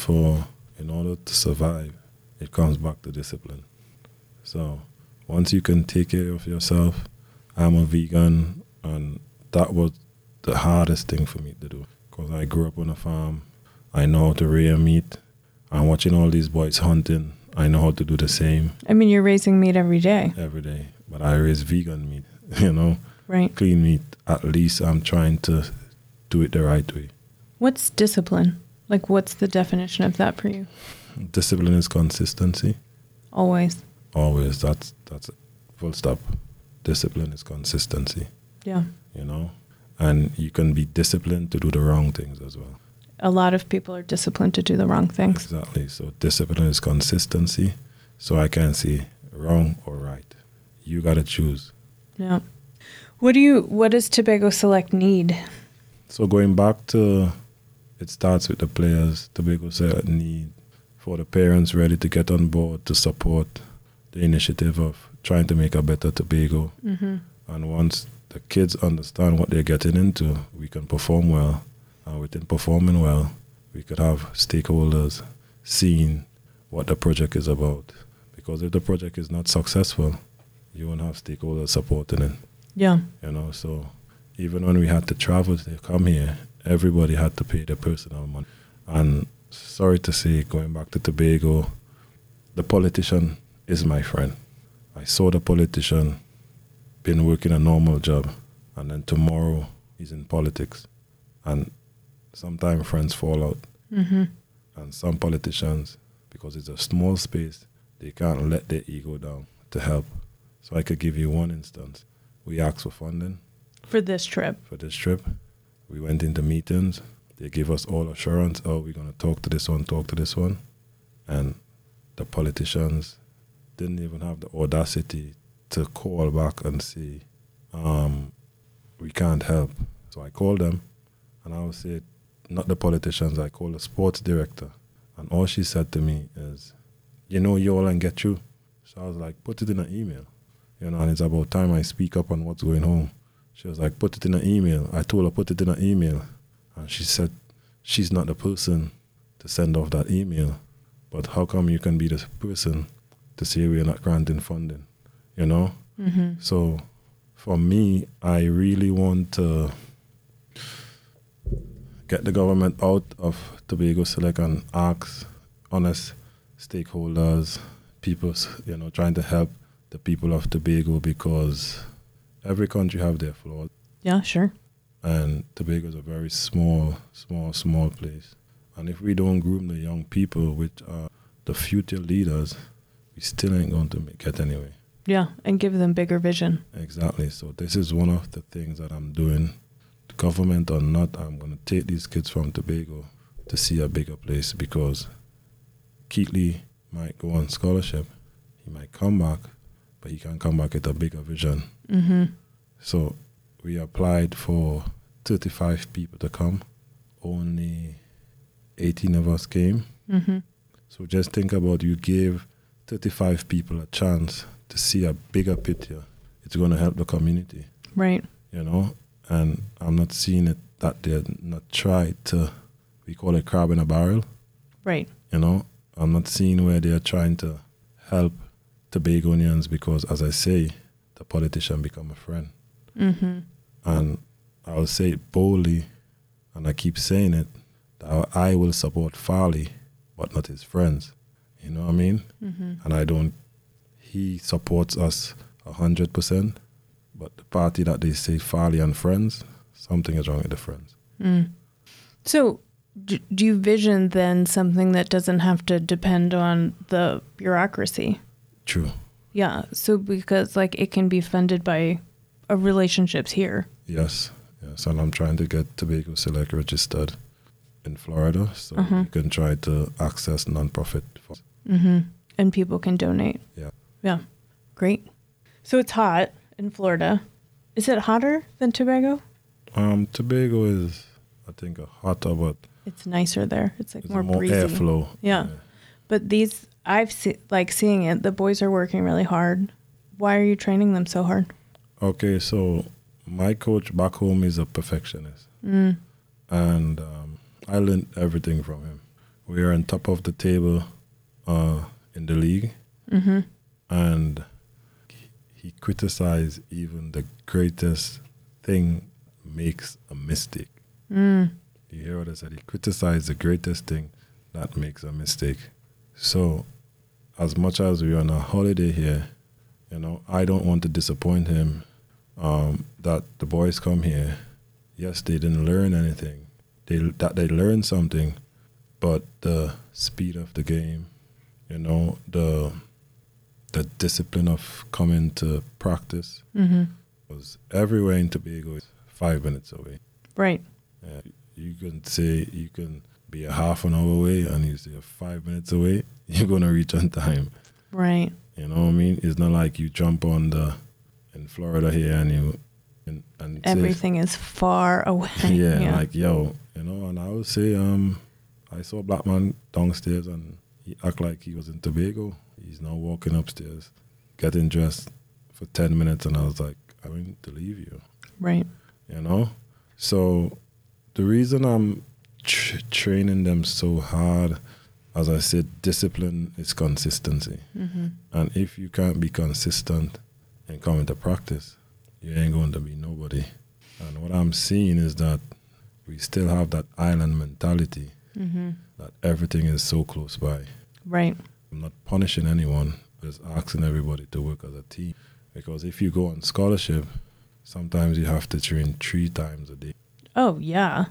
to survive, it comes back to discipline. So once you can take care of yourself, I'm a vegan, and that was the hardest thing for me to do, because I grew up on a farm. I know how to rear meat. I'm watching all these boys hunting. I know how to do the same. I mean, you're raising meat every day. Every day. But I raise vegan meat, you know? Right. Clean meat. At least I'm trying to do it the right way. What's discipline? Like, what's the definition of that for you? Discipline is consistency. Always. Always. That's full stop. Discipline is consistency. Yeah. You know? And you can be disciplined to do the wrong things as well. A lot of people are disciplined to do the wrong things. Exactly. So discipline is consistency. So I can't say wrong or right. You got to choose. Yeah. What does Tobago Select need? So going back to, it starts with the players. Tobago Select need for the parents ready to get on board to support the initiative of trying to make a better Tobago. Mm-hmm. And once the kids understand what they're getting into, we can perform well. And within performing well, we could have stakeholders seeing what the project is about. Because if the project is not successful, you won't have stakeholders supporting it. Yeah. You know, so even when we had to travel to come here, everybody had to pay their personal money. And sorry to say, going back to Tobago, the politician is my friend. I saw the politician been working a normal job, and then tomorrow he's in politics. And sometimes friends fall out. Mm-hmm. And some politicians, because it's a small space, they can't let their ego down to help. So I could give you one instance. We asked for funding. For this trip. We went into meetings. They gave us all assurance, oh, we're going to talk to this one. And the politicians didn't even have the audacity to call back and say, we can't help. So I called them, and I would say, not the politicians, I called the sports director. And all she said to me is, you all and get through. So I was like, put it in an email. And it's about time I speak up on what's going on. She was like, put it in an email. I told her, put it in an email. And she said, she's not the person to send off that email. But how come you can be the person to say we're not granting funding? Mm-hmm. So for me, I really want to get the government out of Tobago Select and ask honest stakeholders, people, trying to help the people of Tobago, because every country have their flaws. Yeah, sure. And Tobago is a very small place. And if we don't groom the young people, which are the future leaders, we still ain't going to get anywhere. Yeah, and give them bigger vision. Exactly. So this is one of the things that I'm doing. The government or not, I'm going to take these kids from Tobago to see a bigger place, because Keatley might go on scholarship. He might come back, but he can come back with a bigger vision. Mm-hmm. So we applied for 35 people to come. Only 18 of us came. Mm-hmm. So just think about, you gave 35 people a chance to see a bigger picture. It's going to help the community. Right. And I'm not seeing it that they're not tried to, we call it crab in a barrel. Right. I'm not seeing where they're trying to help Tobagonians, because, as I say, the politician become a friend. Mm-hmm. And I'll say it boldly, and I keep saying it, that I will support Farley, but not his friends. You know what I mean? Mm-hmm. And he supports us 100%, but the party that they say Farley and friends, something is wrong with the friends. Mm. So do you vision then something that doesn't have to depend on the bureaucracy? True. Yeah. So because it can be funded by relationships here. Yes, Yeah, so I'm trying to get Tobago Select registered in Florida, so Uh-huh. we can try to access non-profit funds. And people can donate. Yeah. Yeah. Great. So it's hot in Florida. Is it hotter than Tobago? Tobago is, I think, hotter, but It's nicer there. It's like it's more more breezy. airflow. Yeah. But these, seeing it, the boys are working really hard. Why are you training them so hard? Okay, so my coach back home is a perfectionist. Mm. And I learned everything from him. We are on top of the table in the league. Mm-hmm. And he criticized even the greatest thing makes a mistake. Mm. You hear what I said? He criticized the greatest thing that makes a mistake. So as much as we're on a holiday here, you know, I don't want to disappoint him that the boys come here. Yes, they didn't learn anything. They learned something, but the speed of the game, you know, the discipline of coming to practice was everywhere in Tobago is 5 minutes away. Right. You can be a half an hour away, and you say 5 minutes away, you're gonna reach on time. Right. You know what I mean? It's not like you jump on in Florida here and Everything is far away. yeah, like yo, you know. And I would say, I saw a black man downstairs, and he act like he was in Tobago. He's now walking upstairs, getting dressed for 10 minutes, and I was like, I need to leave you. Right. You know? So the reason I'm training them so hard, as I said, discipline is consistency. Mm-hmm. And if you can't be consistent and come into practice, you ain't going to be nobody. And what I'm seeing is that we still have that island mentality, that everything is so close by. Right. I'm not punishing anyone, just asking everybody to work as a team. Because if you go on scholarship, sometimes you have to train 3 times a day. Oh, yeah.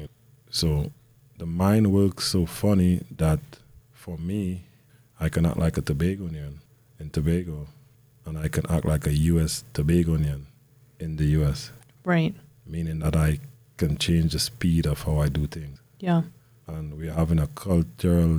So the mind works so funny that for me, I can act like a Tobagonian in Tobago, and I can act like a U.S. Tobagonian in the U.S. Right. Meaning that I can change the speed of how I do things. Yeah. And we're having cultural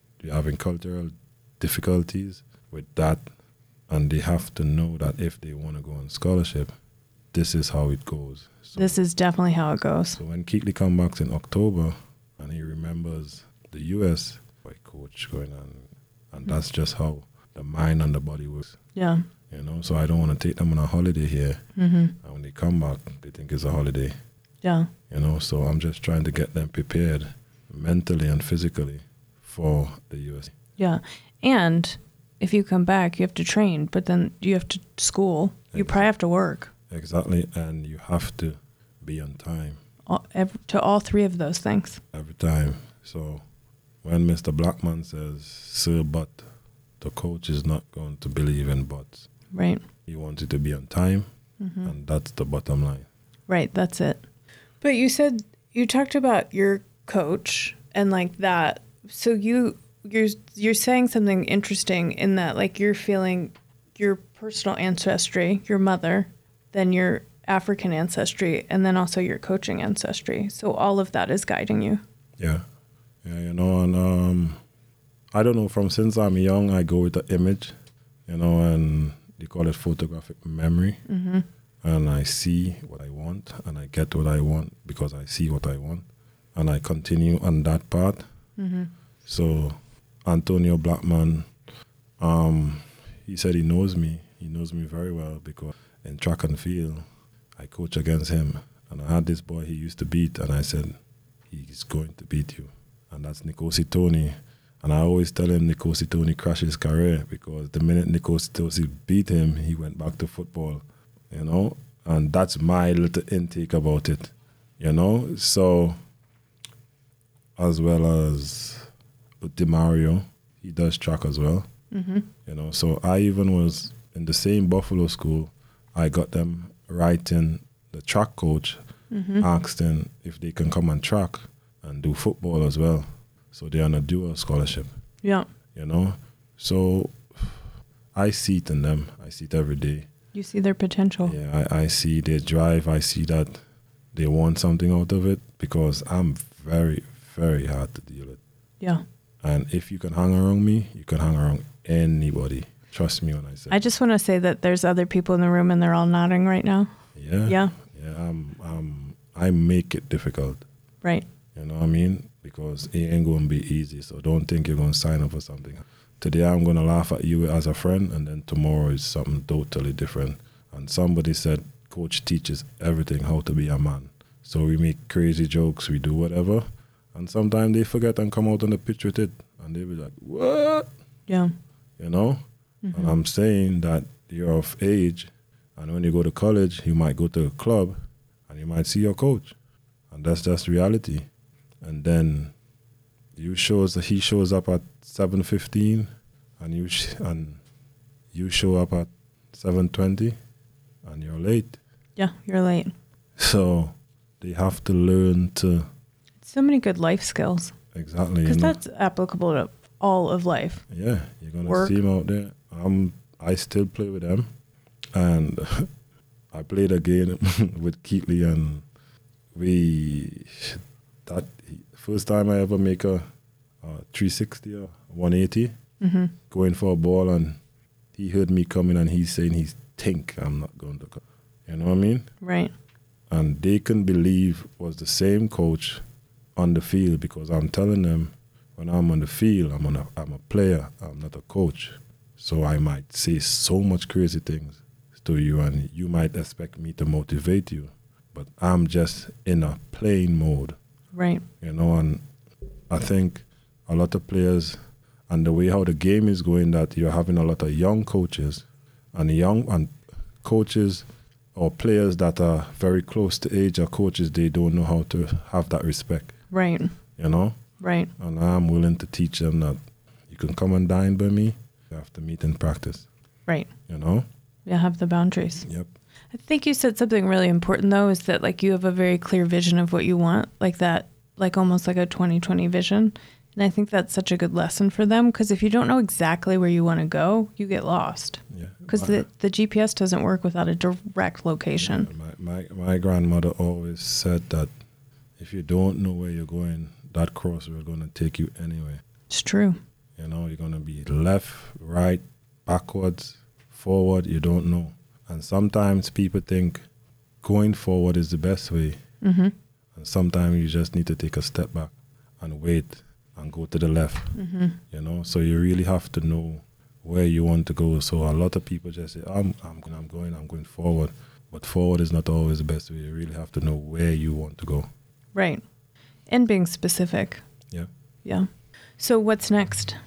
difficulties with that, and they have to know that if they want to go on scholarship, this is how it goes. So, This is definitely how it goes. so when Keatley comes back in October and he remembers the U.S. by coach going on, and that's just how the mind and the body works. Yeah. You know, so I don't want to take them on a holiday here, and when they come back, they think it's a holiday. Yeah. You know, so I'm just trying to get them prepared mentally and physically for the U.S. Yeah. And if you come back, you have to train, but then you have to school. You probably have to work. Exactly, and you have to be on time To all 3 of those things. every time. So when Mr. Blackman says, "Sir, but," the coach is not going to believe in buts. Right. He wants you to be on time, and that's the bottom line. Right. That's it. But you talked about your coach and like that. So you're saying something interesting in that, like, you're feeling your personal ancestry, your mother, then your African ancestry, and then also your coaching ancestry. So all of that is guiding you. Yeah, you know, and I don't know, from since I'm young, I go with the image, you know, and they call it photographic memory. And I see what I want, and I get what I want because I see what I want, and I continue on that path. So Antonio Blackman, he said he knows me. He knows me very well because in track and field, I coach against him. And I had this boy he used to beat, and I said, he's going to beat you. And that's Nkosi Tony. And I always tell him Nkosi Tony crashed his career because the minute Nkosi Tony beat him, he went back to football, you know? And that's my little intake about it, you know? So, as well as DeMario, he does track as well, you know? So I even was in the same Buffalo school. I got them writing the track coach, asked them if they can come and track and do football as well. So they're on a dual scholarship. Yeah. You know? So I see it in them. I see it every day. You see their potential. Yeah, I see their drive. I see that they want something out of it, because I'm very, very hard to deal with. Yeah. And if you can hang around me, you can hang around anybody. Trust me when I say. I just want to say that there's other people in the room and they're all nodding right now. Yeah. Yeah. Yeah. I make it difficult. Right. You know what I mean? Because it ain't going to be easy. So don't think you're going to sign up for something. Today I'm going to laugh at you as a friend, and then tomorrow is something totally different. And somebody said, coach teaches everything how to be a man. So we make crazy jokes, we do whatever. And sometimes they forget and come out on the pitch with it. And they be like, what? Yeah. You know? Mm-hmm. And I'm saying that you're of age, and when you go to college, you might go to a club and you might see your coach. And that's just reality. And then he shows up at 7:15, and you show up at 7:20, and you're late. Yeah, you're late. So they have to learn to. So many good life skills. Exactly. Because that's applicable to all of life. Yeah, you're going to Work. see them out there. I still play with them. And I played a game with Keatley, and that first time I ever make a 360 or 180, going for a ball, and he heard me coming, and he's saying he think I'm not going to come. You know what I mean? Right. And they can believe was the same coach on the field, because I'm telling them when I'm on the field, I'm a player, I'm not a coach. So I might say so much crazy things to you, and you might expect me to motivate you, but I'm just in a playing mode. Right. You know, and I think a lot of players, and the way how the game is going, that you're having a lot of young coaches and coaches or players that are very close to age or coaches, they don't know how to have that respect. Right. You know? Right. And I'm willing to teach them that you can come and dine by me, you have to meet in practice. Right. You know? You have the boundaries. Yep. I think you said something really important, though, is that like you have a very clear vision of what you want, like that, like almost like a 20/20 vision. And I think that's such a good lesson for them, because if you don't know exactly where you want to go, you get lost. Yeah. Because the GPS doesn't work without a direct location. Yeah, my grandmother always said that if you don't know where you're going, that crossroad is going to take you anywhere. It's true. You know, you're going to be left, right, backwards, forward, you don't know. And sometimes people think going forward is the best way. Mm-hmm. And sometimes you just need to take a step back and wait and go to the left. Mm-hmm. You know, so you really have to know where you want to go. So a lot of people just say, I'm going forward. But forward is not always the best way. You really have to know where you want to go. Right. And being specific. Yeah. Yeah. So what's next?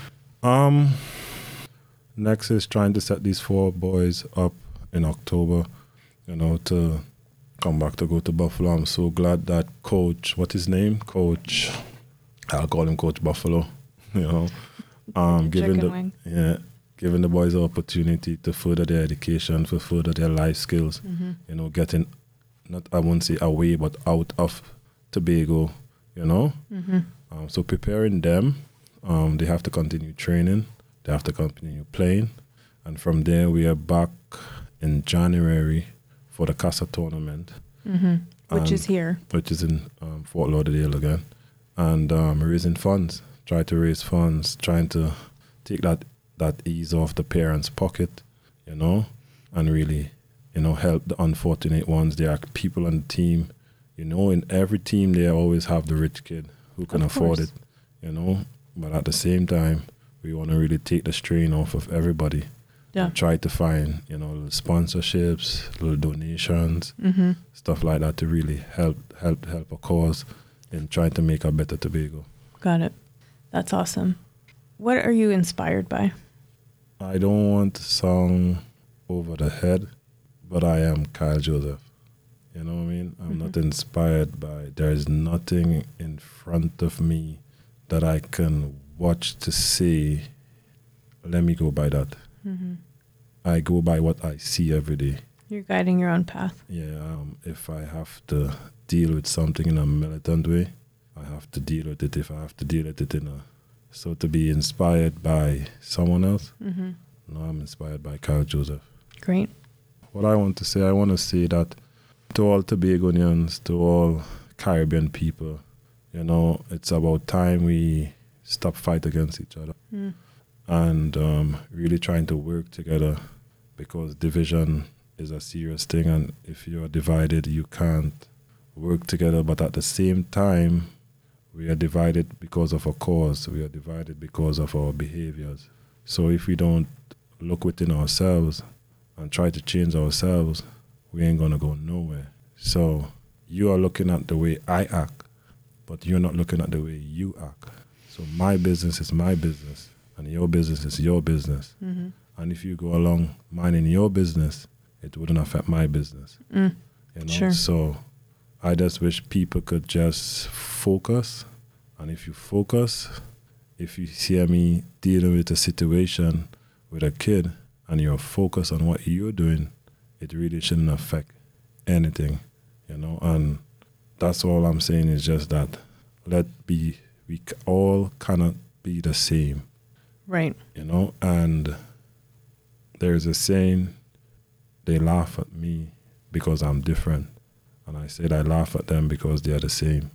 Next is trying to set these 4 boys up in October, you know, to come back to go to Buffalo. I'm so glad that Coach, what's his name? I'll call him Coach Buffalo, you know. Giving the boys the opportunity to further their education, to further their life skills, you know, getting, I won't say away, but out of Tobago, you know. So preparing them, they have to continue training, they have to continue playing, and from there we are back in January for the CASA tournament. Which is here. Which is in Fort Lauderdale again. And raising funds, try to raise funds, trying to take that ease off the parents' pocket, you know, and really, you know, help the unfortunate ones. There are people on the team, you know, in every team they always have the rich kid who can afford it, you know, but at the same time, we want to really take the strain off of everybody. Yeah. And try to find, you know, little sponsorships, little donations, stuff like that to really help a cause in trying to make a better Tobago. Got it. That's awesome. What are you inspired by? I don't want to sound over the head, but I am Kyle Joseph. You know what I mean? I'm not inspired by, there's nothing in front of me that I can watch to say, let me go by that. I go by what I see every day. You're guiding your own path. Yeah, if I have to deal with something in a militant way, I have to deal with it. If I have to deal with it so to be inspired by someone else, no, I'm inspired by Kyle Joseph. Great. What I want to say that to all Tobagonians, to all Caribbean people, you know, it's about time we stop fight against each other and really trying to work together, because division is a serious thing, and if you're divided, you can't work together. But at the same time, we are divided because of a cause. We are divided because of our behaviors. So if we don't look within ourselves and try to change ourselves, we ain't gonna go nowhere. So you are looking at the way I act, but you're not looking at the way you act. So my business is my business, and your business is your business. And if you go along minding your business, it wouldn't affect my business. You know? Sure. So I just wish people could just focus. And if you focus, if you see me dealing with a situation with a kid and you're focused on what you're doing, it really shouldn't affect anything, you know. And that's all I'm saying is just that we all cannot be the same. Right. You know, and there's a saying, they laugh at me because I'm different. And I said I laugh at them because they are the same.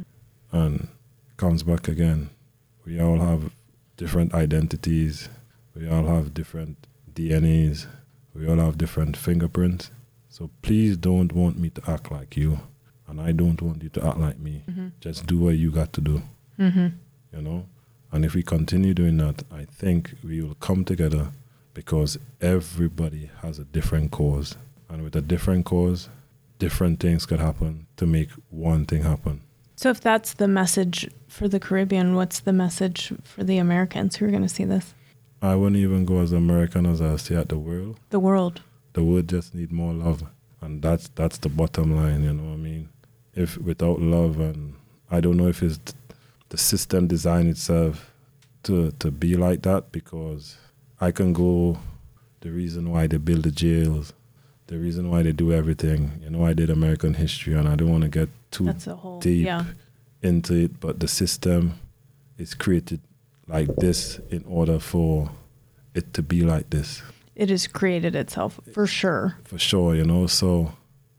And comes back again. We all have different identities. We all have different DNAs. We all have different fingerprints. So please don't want me to act like you. And I don't want you to act like me. Just do what you got to do. You know? And if we continue doing that, I think we will come together, because everybody has a different cause. And with a different cause, different things could happen to make one thing happen. So if that's the message for the Caribbean, what's the message for the Americans who are going to see this? I wouldn't even go as American as I say at the world. The world. The world just need more love. And that's the bottom line, you know what I mean? If without love, and I don't know if it's the system designed itself to be like that, because I can go the reason why they build the jails, the reason why they do everything. You know, I did American history, and I don't want to get too deep into it, but the system is created like this in order for it to be like this. It has created itself, for sure. For sure, you know. So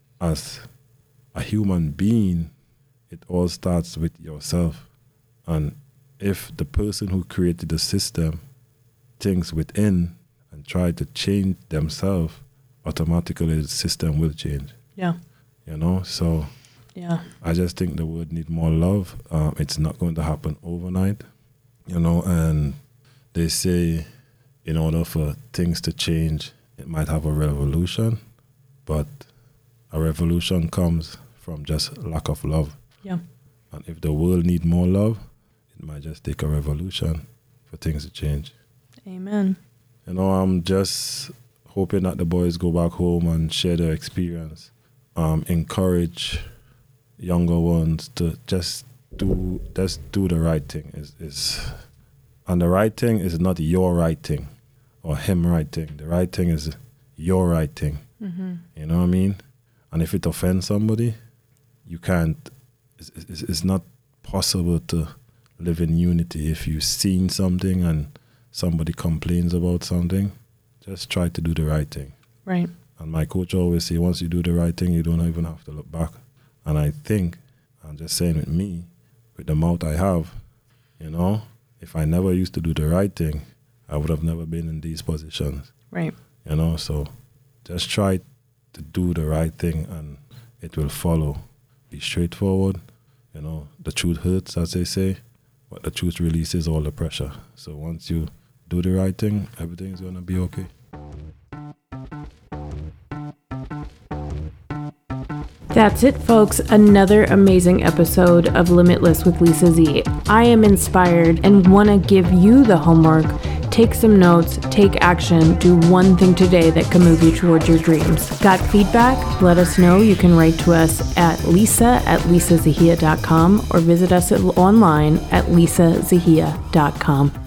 as a human being, it all starts with yourself. And if the person who created the system thinks within and try to change themselves, automatically the system will change. Yeah. You know, so yeah, I just think the world need more love. It's not going to happen overnight, you know, and they say in order for things to change, it might have a revolution, but a revolution comes from just lack of love. Yeah. And if the world need more love, it might just take a revolution for things to change. Amen. You know, I'm just hoping that the boys go back home and share their experience. Encourage younger ones to just do the right thing. And the right thing is not your right thing or him right thing. The right thing is your right thing. You know what I mean? And if it offends somebody, you can't. It's not possible to live in unity. If you've seen something and somebody complains about something, just try to do the right thing. Right. And my coach always say, once you do the right thing, you don't even have to look back. And I think, I'm just saying with me, with the mouth I have, you know, if I never used to do the right thing, I would have never been in these positions. Right. You know, so just try to do the right thing and it will follow. Be straightforward. You know, the truth hurts, as they say, but the truth releases all the pressure. So once you do the right thing, everything's going to be okay. That's it, folks. Another amazing episode of Limitless with Lisa Z. I am inspired and want to give you the homework. Take some notes, take action, do one thing today that can move you towards your dreams. Got feedback? Let us know. You can write to us at lisa@lisazahia.com or visit us online at lisazahia.com.